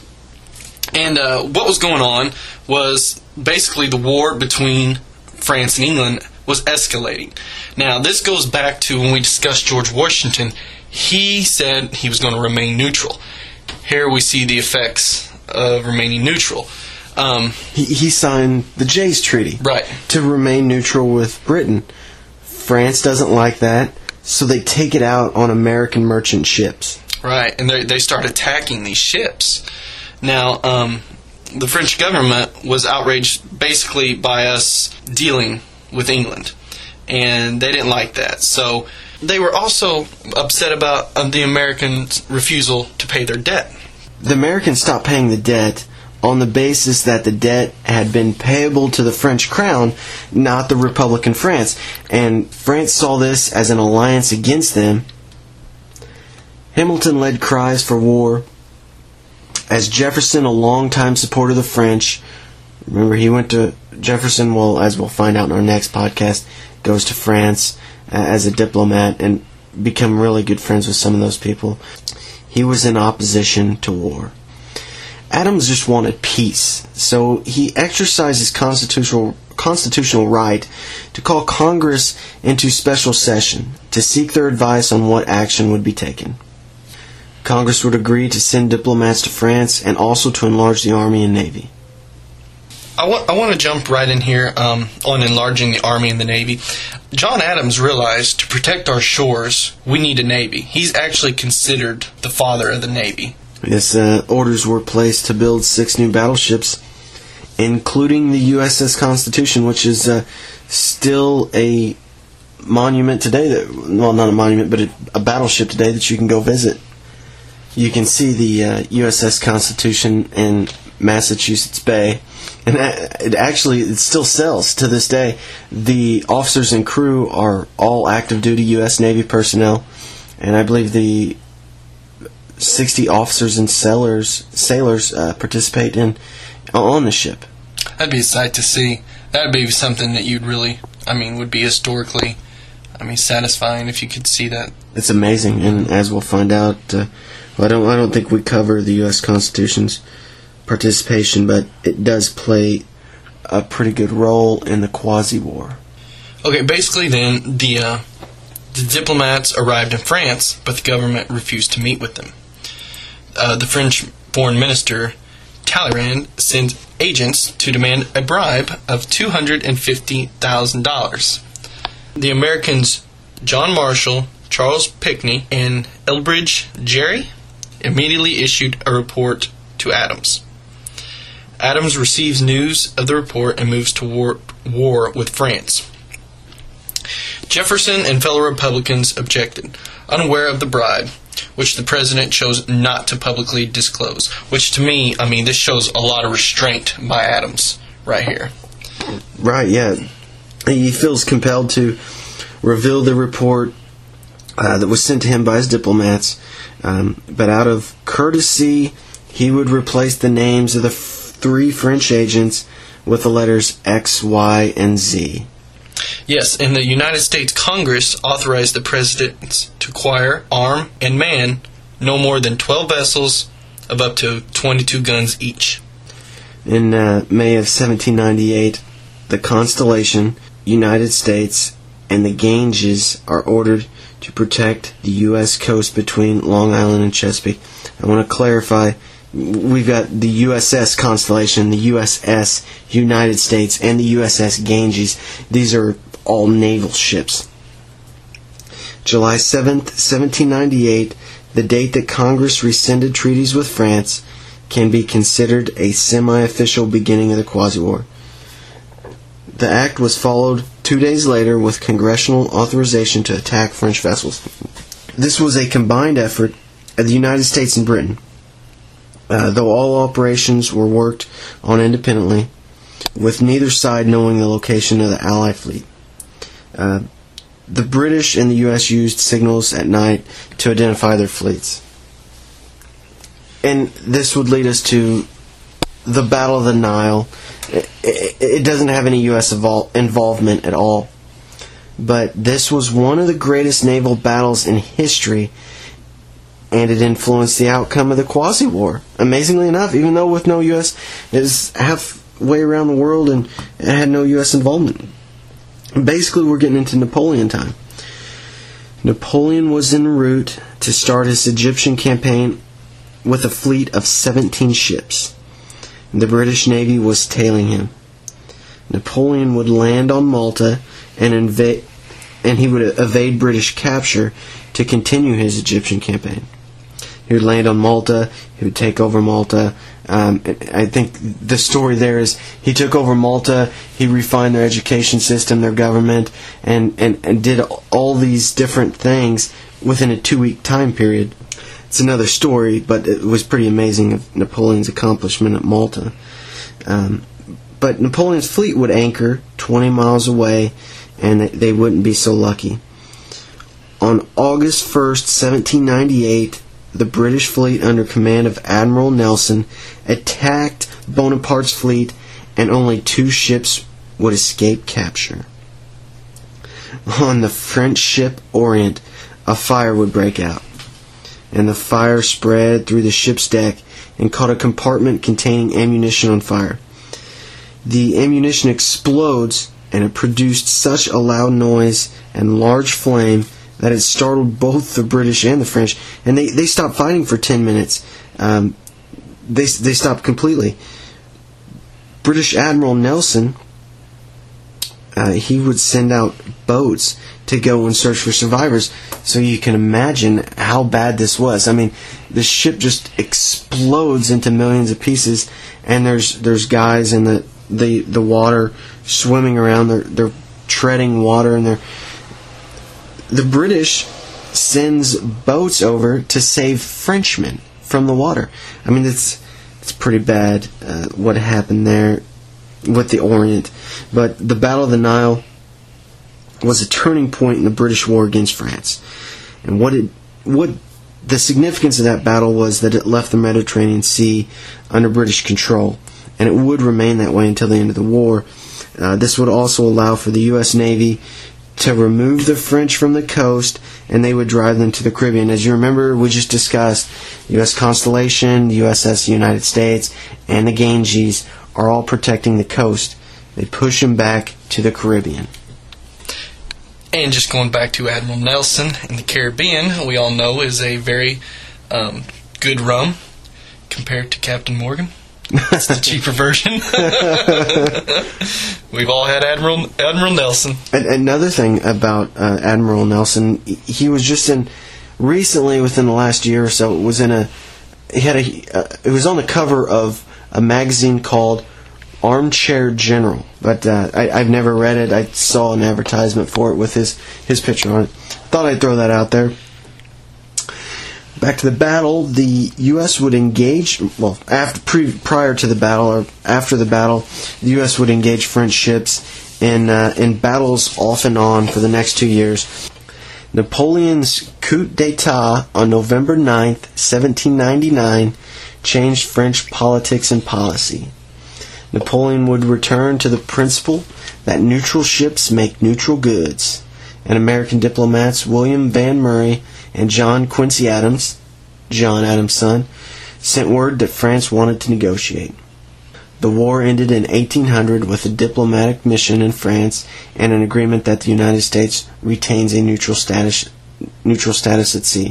And uh, what was going on was basically the war between France and England was escalating. Now, this goes back to when we discussed George Washington. He said he was going to remain neutral. Here we see the effects of remaining neutral. Um, he, he signed the Jay's Treaty. Right. To remain neutral with Britain. France doesn't like that, so they take it out on American merchant ships. Right, and they they start attacking these ships. Now, um, the French government was outraged basically by us dealing with England, and they didn't like that. So they were also upset about uh, the Americans' refusal to pay their debt. The Americans stopped paying the debt on the basis that the debt had been payable to the French crown, not the Republican France. And France saw this as an alliance against them. Hamilton led cries for war. As Jefferson, a longtime supporter of the French, remember he went to Jefferson, well, as we'll find out in our next podcast, goes to France uh, as a diplomat and become really good friends with some of those people. He was in opposition to war. Adams just wanted peace, so he exercised his constitutional constitutional right to call Congress into special session to seek their advice on what action would be taken. Congress would agree to send diplomats to France and also to enlarge the Army and Navy. I want, I want to jump right in here um, on enlarging the Army and the Navy. John Adams realized to protect our shores, we need a Navy. He's actually considered the father of the Navy. Yes, uh, orders were placed to build six new battleships, including the U S S Constitution, which is uh, still a monument today. That, well, not a monument, but a, a battleship today that you can go visit. You can see the uh, U S S Constitution in Massachusetts Bay, and it actually it still sells to this day. The officers and crew are all active duty U S Navy personnel, and I believe the sixty officers and sailors sailors uh, participate in on the ship. That'd be a sight to see. That'd be something that you'd really I mean, would be historically, I mean, satisfying if you could see that. It's amazing, and as we'll find out, uh, well, I don't, I don't think we cover the U S Constitution's participation, but it does play a pretty good role in the Quasi-War. Okay, basically then, the, uh, the diplomats arrived in France, but the government refused to meet with them. Uh, the French foreign minister, Talleyrand, sent agents to demand a bribe of two hundred fifty thousand dollars. The Americans John Marshall, Charles Pinckney, and Elbridge Gerry immediately issued a report to Adams. Adams receives news of the report and moves to war, war with France. Jefferson and fellow Republicans objected, unaware of the bribe, which the president chose not to publicly disclose. Which, to me, I mean, this shows a lot of restraint by Adams right here. Right, yeah. He feels compelled to reveal the report uh, that was sent to him by his diplomats, um, but out of courtesy, he would replace the names of the f- three French agents with the letters X, Y, and Z. Yes, and the United States Congress authorized the presidents to acquire, arm, and man no more than twelve vessels of up to twenty-two guns each. In uh, May of seventeen ninety-eight, the Constellation, United States, and the Ganges are ordered to protect the U S coast between Long Island and Chesapeake. I want to clarify, we've got the U S S Constellation, the U S S United States, and the U S S Ganges. These are all naval ships. July seventh, seventeen ninety-eight, the date that Congress rescinded treaties with France, can be considered a semi-official beginning of the Quasi-War. The act was followed two days later with congressional authorization to attack French vessels. This was a combined effort of the United States and Britain, uh, though all operations were worked on independently, with neither side knowing the location of the Allied fleet. Uh, the British and the U S used signals at night to identify their fleets. And this would lead us to the Battle of the Nile. It, it, it doesn't have any U S evol- involvement at all. But this was one of the greatest naval battles in history, and it influenced the outcome of the Quasi-War. Amazingly enough, even though with no U S, it was halfway around the world and it had no U S involvement. Basically, we're getting into Napoleon time. Napoleon was en route to start his Egyptian campaign with a fleet of seventeen ships. The British Navy was tailing him. Napoleon would land on Malta and invade, and he would evade British capture to continue his Egyptian campaign. He would land on Malta. He would take over Malta. Um, I think the story there is he took over Malta. He refined their education system, their government, and, and, and did all these different things within a two-week time period. It's another story, but it was pretty amazing of Napoleon's accomplishment at Malta. Um, but Napoleon's fleet would anchor twenty miles away, and they wouldn't be so lucky. On August first, seventeen ninety-eight, the British fleet under command of Admiral Nelson attacked Bonaparte's fleet, and only two ships would escape capture. On the French ship Orient, a fire would break out, and the fire spread through the ship's deck and caught a compartment containing ammunition on fire. The ammunition explodes, and it produced such a loud noise and large flame that it startled both the British and the French, and they, they stopped fighting for ten minutes. Um, they they stopped completely. British Admiral Nelson, uh, he would send out boats to go and search for survivors, so you can imagine how bad this was. I mean, the ship just explodes into millions of pieces, and there's there's guys in the the, the water swimming around. They're they're treading water, and they're the British sends boats over to save Frenchmen from the water. I mean, it's it's pretty bad uh, what happened there with the Orient. But the Battle of the Nile was a turning point in the British war against France. And what it what the significance of that battle was that it left the Mediterranean Sea under British control, and it would remain that way until the end of the war. Uh, this would also allow for the U S Navy to remove the French from the coast, and they would drive them to the Caribbean. As you remember, we just discussed U S Constellation, the U S S United States, and the Ganges are all protecting the coast. They push them back to the Caribbean. And just going back to Admiral Nelson in the Caribbean, we all know is a very um, good rum compared to Captain Morgan. It's the cheaper version. We've all had Admiral Admiral Nelson. And another thing about uh, Admiral Nelson, he was just in recently, within the last year or so, was in a he had a uh, it was on the cover of a magazine called Armchair General, but uh, I, I've never read it. I saw an advertisement for it with his his picture on it. Thought I'd throw that out there. Back to the battle, the U S would engage, well, after pre, prior to the battle, or after the battle, the U S would engage French ships in, uh, in battles off and on for the next two years. Napoleon's coup d'etat on November ninth, seventeen ninety-nine, changed French politics and policy. Napoleon would return to the principle that neutral ships make neutral goods, and American diplomats William Van Murray and John Quincy Adams, John Adams' son, sent word that France wanted to negotiate. The war ended in eighteen hundred with a diplomatic mission in France and an agreement that the United States retains a neutral status, neutral status at sea.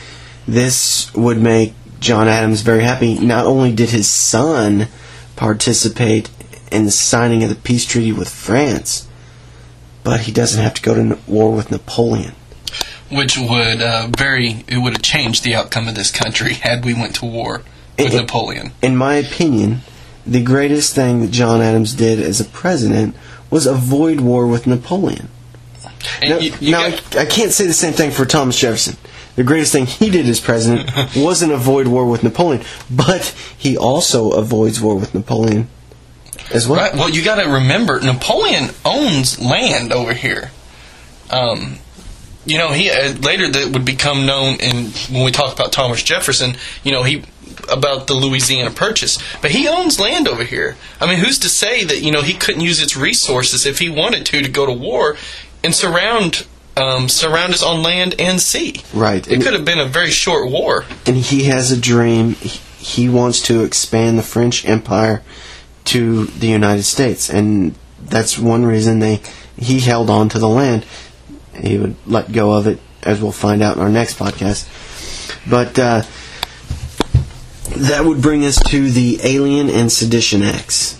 This would make John Adams very happy. Not only did his son participate in the signing of the peace treaty with France, but he doesn't have to go to war with Napoleon. Which would uh, very it would have changed the outcome of this country had we went to war with in, Napoleon. In my opinion, the greatest thing that John Adams did as a president was avoid war with Napoleon. And now, you, you now got, I, I can't say the same thing for Thomas Jefferson. The greatest thing he did as president wasn't avoid war with Napoleon, but he also avoids war with Napoleon as well. Right. Well, you got to remember, Napoleon owns land over here. Um, you know, he uh, later that would become known in when we talk about Thomas Jefferson. You know, he about the Louisiana Purchase, but he owns land over here. I mean, who's to say that you know he couldn't use its resources if he wanted to to go to war and surround um, surround us on land and sea? Right. It and, could have been a very short war. And he has a dream. He, he wants to expand the French Empire to the United States, and that's one reason they he held on to the land. He would let go of it, as we'll find out in our next podcast. But uh, that would bring us to the Alien and Sedition Acts.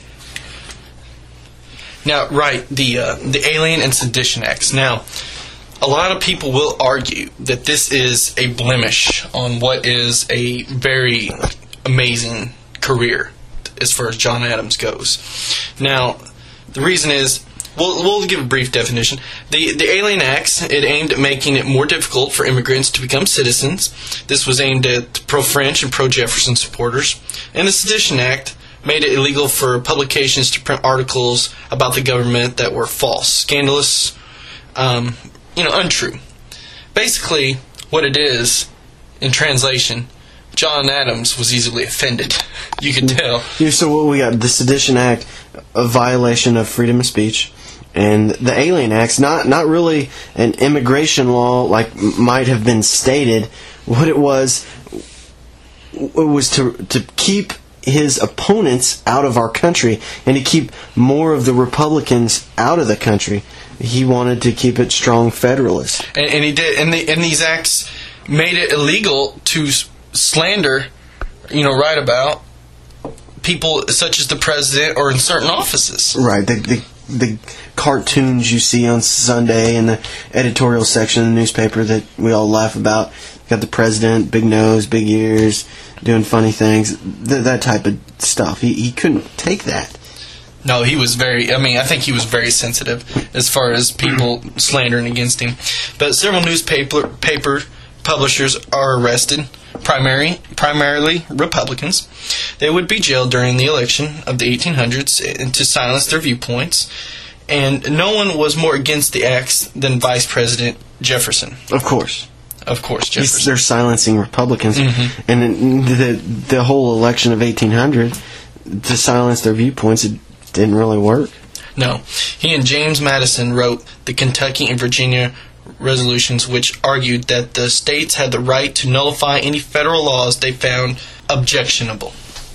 Now, right, the uh, the Alien and Sedition Acts. Now, a lot of people will argue that this is a blemish on what is a very amazing career as far as John Adams goes. Now, the reason is, we'll, we'll give a brief definition. The, the Alien Acts, it aimed at making it more difficult for immigrants to become citizens. This was aimed at pro-French and pro-Jefferson supporters. And the Sedition Act made it illegal for publications to print articles about the government that were false, scandalous, um, you know, untrue. Basically, what it is, in translation, John Adams was easily offended. You could tell. Yeah, so what we got, the Sedition Act, a violation of freedom of speech, and the Alien Acts, not not really an immigration law like might have been stated. What it was, it was to to keep his opponents out of our country and to keep more of the Republicans out of the country. He wanted to keep it strong federalist, and, and he did. And, the, and these acts made it illegal to slander, you know, write about people such as the president or in certain offices. Right. The, the the cartoons you see on Sunday in the editorial section of the newspaper that we all laugh about. Got the president, big nose, big ears, doing funny things. Th- that type of stuff. He he couldn't take that. No, he was very, I mean, I think he was very sensitive as far as people slandering against him. But several newspaper paper publishers are arrested, primary, primarily Republicans. They would be jailed during the election of the eighteen hundreds to silence their viewpoints. And no one was more against the acts than Vice President Jefferson. Of course. Of course, Jefferson. He's, they're silencing Republicans. Mm-hmm. And the, the whole election of eighteen hundred, to silence their viewpoints, it didn't really work. No. He and James Madison wrote the Kentucky and Virginia resolutions, which argued that the states had the right to nullify any federal laws they found objectionable.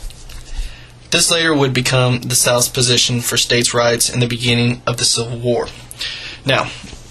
This later would become the South's position for states' rights in the beginning of the Civil War. Now,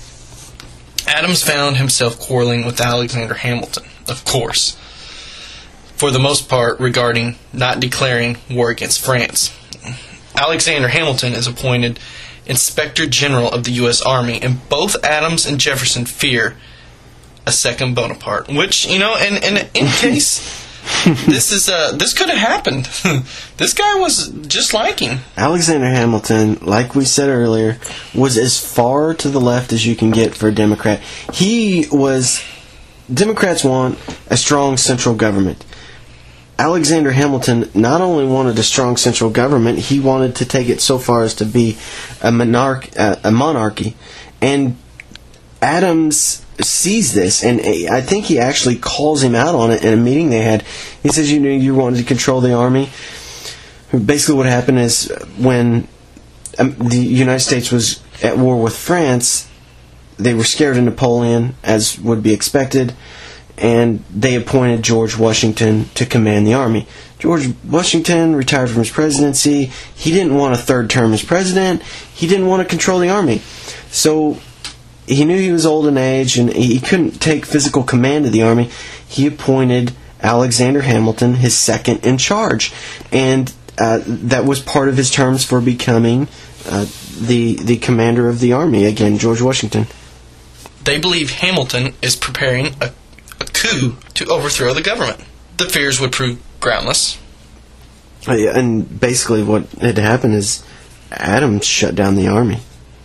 Adams found himself quarreling with Alexander Hamilton, of course, for the most part regarding not declaring war against France. Alexander Hamilton is appointed Inspector General of the U S Army, and both Adams and Jefferson fear a second Bonaparte, which, you know, in, in, in case... this is uh, this could have happened. This guy was just like him. Alexander Hamilton, like we said earlier, was as far to the left as you can get for a Democrat. He was... Democrats want a strong central government. Alexander Hamilton not only wanted a strong central government, he wanted to take it so far as to be a, monarch, uh, a monarchy. And Adams sees this, and I think he actually calls him out on it in a meeting they had. He says, you know, you wanted to control the army. Basically what happened is when um, the United States was at war with France, they were scared of Napoleon, as would be expected, and they appointed George Washington to command the army. George Washington retired from his presidency. He didn't want a third term as president. He didn't want to control the army. So he knew he was old in age and he couldn't take physical command of the army. He appointed Alexander Hamilton his second in charge, and uh, that was part of his terms for becoming uh, the the commander of the army. Again, George Washington. They believe Hamilton is preparing a, a coup to overthrow the government. The fears would prove groundless. Uh, yeah, and basically what had happened is Adams shut down the army.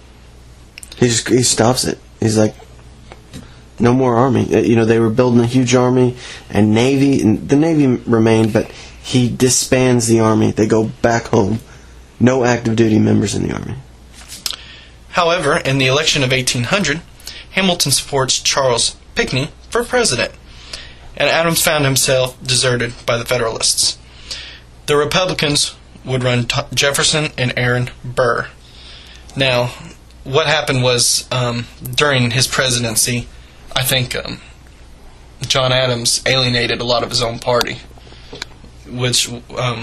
He just he stops it. He's like, no more army. You know, they were building a huge army and navy, and the navy remained, but he disbands the army. They go back home. No active duty members in the army. However, in the election of eighteen hundred, Hamilton supports Charles Pinckney for president, and Adams found himself deserted by the Federalists. The Republicans would run T- Jefferson and Aaron Burr. Now, what happened was, um, during his presidency, I think um, John Adams alienated a lot of his own party, which um,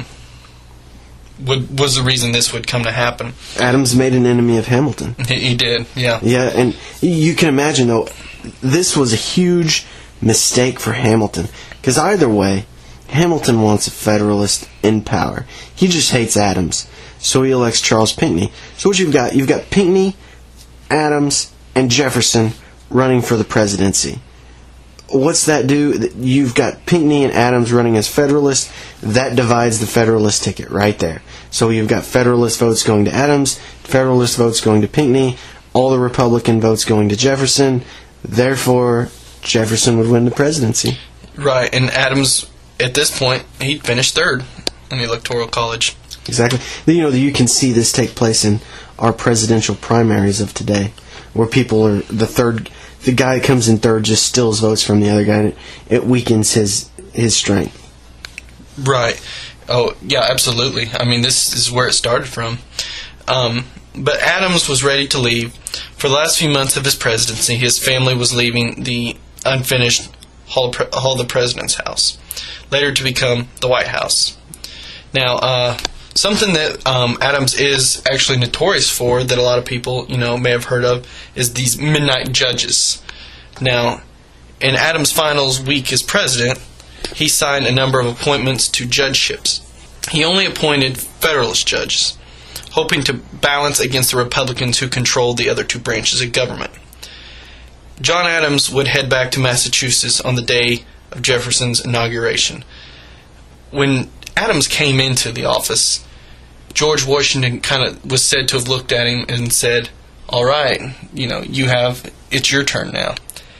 would, was the reason this would come to happen. Adams made an enemy of Hamilton. He, he did, yeah. Yeah, and you can imagine, though, this was a huge mistake for Hamilton, because either way, Hamilton wants a Federalist in power. He just hates Adams, so he elects Charles Pinckney. So what you've got, you've got Pinckney, Adams, and Jefferson running for the presidency. What's that do? You've got Pinckney and Adams running as Federalists. That divides the Federalist ticket right there. So you've got Federalist votes going to Adams, Federalist votes going to Pinckney, all the Republican votes going to Jefferson. Therefore, Jefferson would win the presidency. Right, and Adams, at this point, he'd finished third in the Electoral College. Exactly. You know, you can see this take place in our presidential primaries of today, where people are the third, the guy that comes in third just steals votes from the other guy, and it, it weakens his his strength. Right. Oh, yeah, absolutely. I mean, this is where it started from. Um, but Adams was ready to leave. For the last few months of his presidency, his family was leaving the unfinished Hall of, Hall of the President's house, later to become the White House. Now, uh, something that um, Adams is actually notorious for, that a lot of people, you know, may have heard of, is these midnight judges. Now, in Adams' final week as president, he signed a number of appointments to judgeships. He only appointed Federalist judges, hoping to balance against the Republicans who controlled the other two branches of government. John Adams would head back to Massachusetts on the day of Jefferson's inauguration. When Adams came into the office, George Washington kind of was said to have looked at him and said, all right, you know, you have, it's your turn now.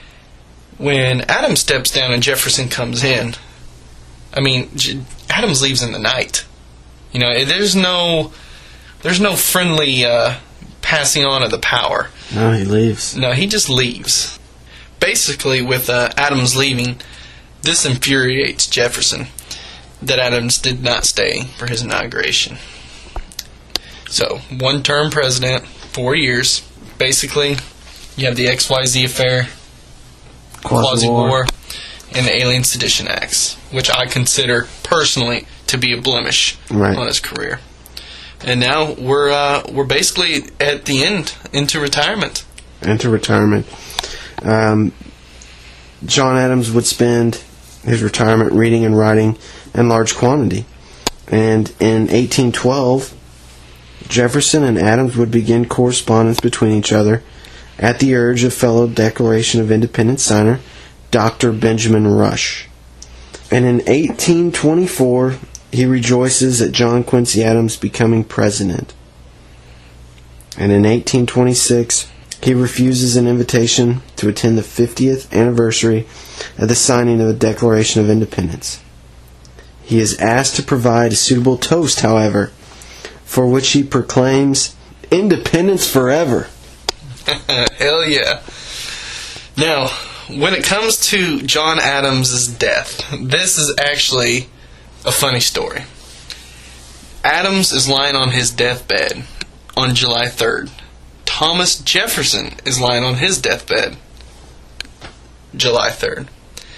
When Adams steps down and Jefferson comes in, I mean, J- Adams leaves in the night. You know, there's no, there's no friendly uh, passing on of the power. No, he leaves. No, he just leaves. Basically, with uh, Adams leaving, this infuriates Jefferson, that Adams did not stay for his inauguration. So, one-term president, four years. Basically, you have the X Y Z affair, Quasi-War, and the Alien Sedition Acts, which I consider, personally, to be a blemish right. on his career. And now we're uh, we're basically at the end, into retirement. Into retirement. Um, John Adams would spend his retirement reading and writing in large quantity. And in eighteen twelve, Jefferson and Adams would begin correspondence between each other at the urge of fellow Declaration of Independence signer Doctor Benjamin Rush. And in eighteen twenty-four, he rejoices at John Quincy Adams becoming president. And in eighteen twenty-six, he refuses an invitation to attend the fiftieth anniversary of the signing of the Declaration of Independence. He is asked to provide a suitable toast, however, for which he proclaims independence forever. Hell yeah. Now, when it comes to John Adams' death, this is actually a funny story. Adams is lying on his deathbed on July third. Thomas Jefferson is lying on his deathbed July third.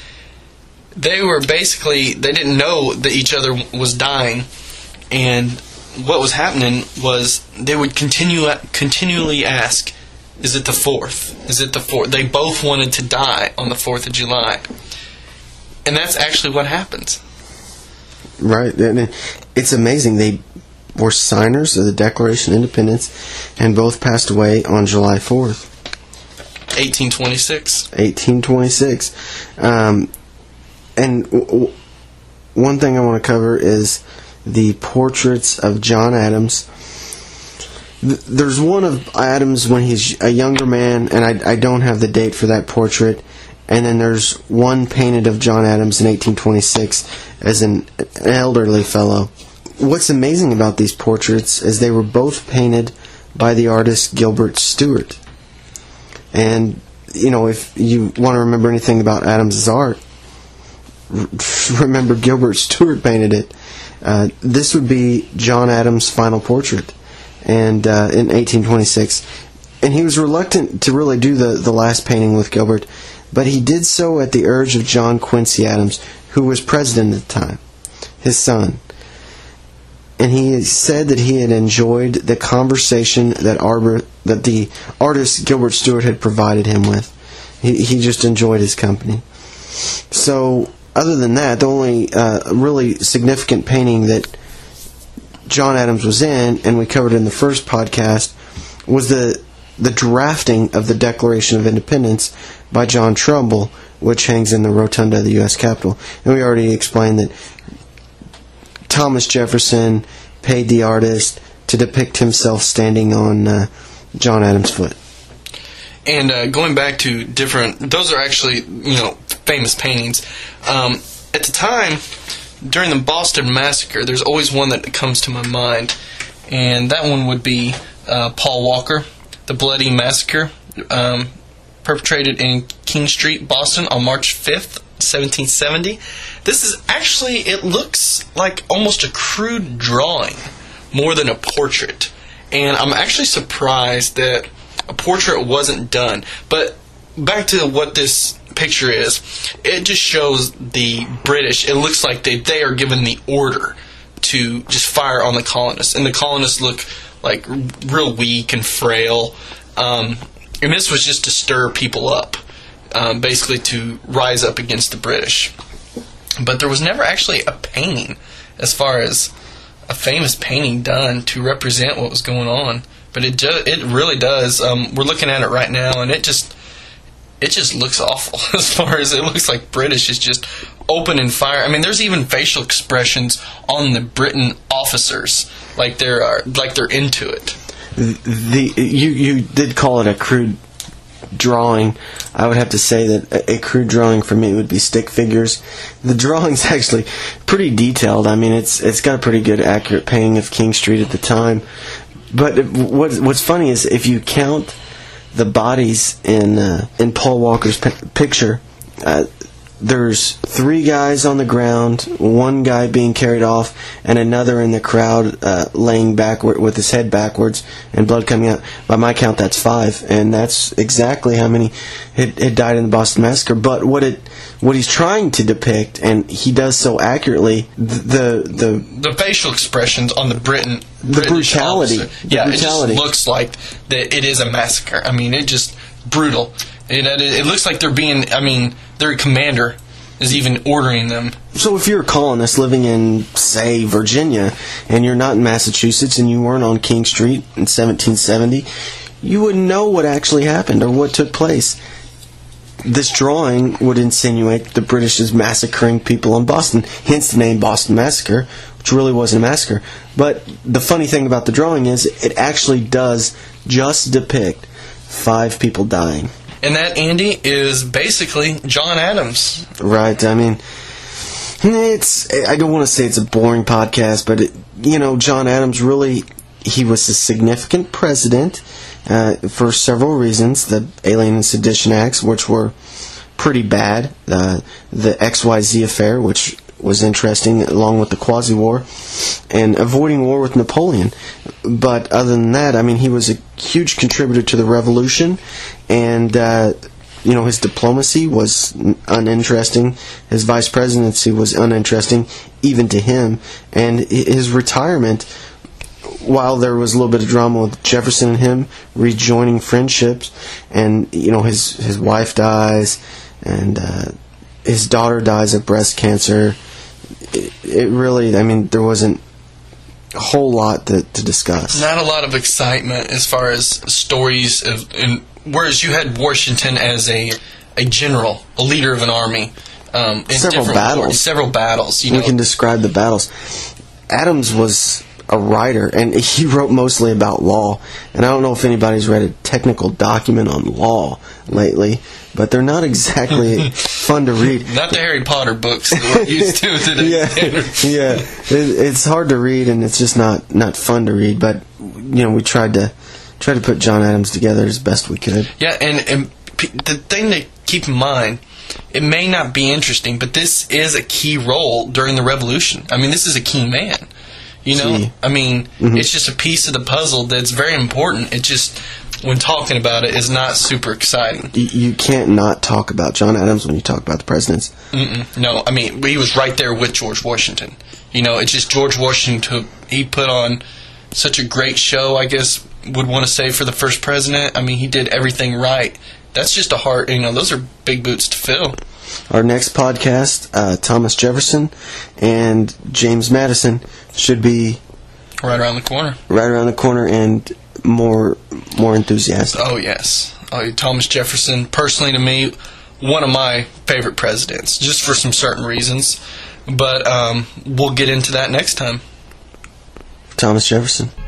They were basically, they didn't know that each other was dying, and what was happening was they would continue continually ask, is it the fourth? Is it the fourth? They both wanted to die on the fourth of July. And that's actually what happens. Right. It's amazing. They were signers of the Declaration of Independence and both passed away on July fourth. eighteen twenty-six. eighteen twenty-six. Um, and w- w- one thing I want to cover is the portraits of John Adams. Th- there's one of Adams when he's a younger man, and I, I don't have the date for that portrait. And then there's one painted of John Adams in eighteen twenty-six as an, an elderly fellow. What's amazing about these portraits is they were both painted by the artist Gilbert Stuart. And, you know, if you want to remember anything about Adams' art, remember Gilbert Stuart painted it. Uh, this would be John Adams' final portrait, and uh, in eighteen twenty-six. And he was reluctant to really do the, the last painting with Gilbert, but he did so at the urge of John Quincy Adams, who was president at the time, his son. And he said that he had enjoyed the conversation that Arbor, that the artist Gilbert Stuart had provided him with. He, he just enjoyed his company. So, other than that, the only uh, really significant painting that John Adams was in, and we covered in the first podcast, was the the drafting of the Declaration of Independence by John Trumbull, which hangs in the rotunda of the U S Capitol. And we already explained that Thomas Jefferson paid the artist to depict himself standing on uh, John Adams' foot. And uh, going back to different, those are actually, you know, famous paintings. Um, at the time, during the Boston Massacre, there's always one that comes to my mind, and that one would be uh, Paul Walker, The Bloody Massacre, um, perpetrated in King Street, Boston on March fifth, seventeen seventy. This is actually, it looks like almost a crude drawing more than a portrait. And I'm actually surprised that a portrait wasn't done. But back to what this picture is, it just shows the British. It looks like they, they are given the order to just fire on the colonists. And the colonists look like real weak and frail. Um, and this was just to stir people up, um, basically to rise up against the British. But there was never actually a painting, as far as a famous painting done to represent what was going on. But it ju- it really does. Um, we're looking at it right now, and it just it just looks awful. As far as it looks like British is just opening fire. I mean, there's even facial expressions on the Britain officers, like they're are, like they're into it. The you you did call it a crude drawing. I would have to say that a, a crude drawing for me would be stick figures. The drawing's actually pretty detailed. I mean, it's it's got a pretty good, accurate painting of King Street at the time. But what what's funny is if you count the bodies in uh, in Paul Walker's p- picture, uh, there's three guys on the ground, one guy being carried off, and another in the crowd uh, laying backward with his head backwards and blood coming out. By my count, that's five, and that's exactly how many had, had died in the Boston Massacre. But what it what he's trying to depict, and he does so accurately, the the the facial expressions on the Britain the British brutality, officer, the yeah, brutality. It just looks like that it is a massacre. I mean, it just brutal. It, it, it looks like they're being. I mean, their commander is even ordering them. So if you're a colonist living in, say, Virginia, and you're not in Massachusetts, and you weren't on King Street in seventeen seventy, you wouldn't know what actually happened or what took place. This drawing would insinuate the British is massacring people in Boston, hence the name Boston Massacre, which really wasn't a massacre. But the funny thing about the drawing is it actually does just depict five people dying. And that, Andy, is basically John Adams. Right. I mean, it's. I don't want to say it's a boring podcast, but, it, you know, John Adams really, he was a significant president uh, for several reasons. The Alien and Sedition Acts, which were pretty bad. Uh, the X Y Z affair, which was interesting, along with the Quasi-War, and avoiding war with Napoleon. But other than that, I mean, he was a huge contributor to the Revolution, and, uh, you know, his diplomacy was uninteresting. His vice presidency was uninteresting, even to him. And his retirement, while there was a little bit of drama with Jefferson and him rejoining friendships, and, you know, his, his wife dies, and uh, his daughter dies of breast cancer, it, it really, I mean, there wasn't a whole lot to, to discuss. Not a lot of excitement as far as stories of, and whereas you had Washington as a a general, a leader of an army, um, in several different battles. wars, several battles. You we know, can describe the battles. Adams was a writer, and he wrote mostly about law. And I don't know if anybody's read a technical document on law lately, but they're not exactly fun to read. Not the Harry Potter books that we're used to today. yeah, yeah. It, it's hard to read, and it's just not, not fun to read. But you know, we tried to try to put John Adams together as best we could. Yeah, and, and p- the thing to keep in mind, it may not be interesting, but this is a key role during the Revolution. I mean, this is a key man. You know, Key. I mean, Mm-hmm. it's just a piece of the puzzle that's very important. It just, when talking about it, is not super exciting. You, you can't not talk about John Adams when you talk about the presidents. Mm-mm. No, I mean, he was right there with George Washington. You know, it's just George Washington, he put on such a great show, I guess, would want to say, for the first president. I mean, he did everything right. That's just a hard, you know, those are big boots to fill. Our next podcast, uh, Thomas Jefferson and James Madison, should be Right around the corner. right around the corner and more more enthusiastic. Oh, yes. Oh, Thomas Jefferson, personally to me, one of my favorite presidents, just for some certain reasons. But um, we'll get into that next time. Thomas Jefferson.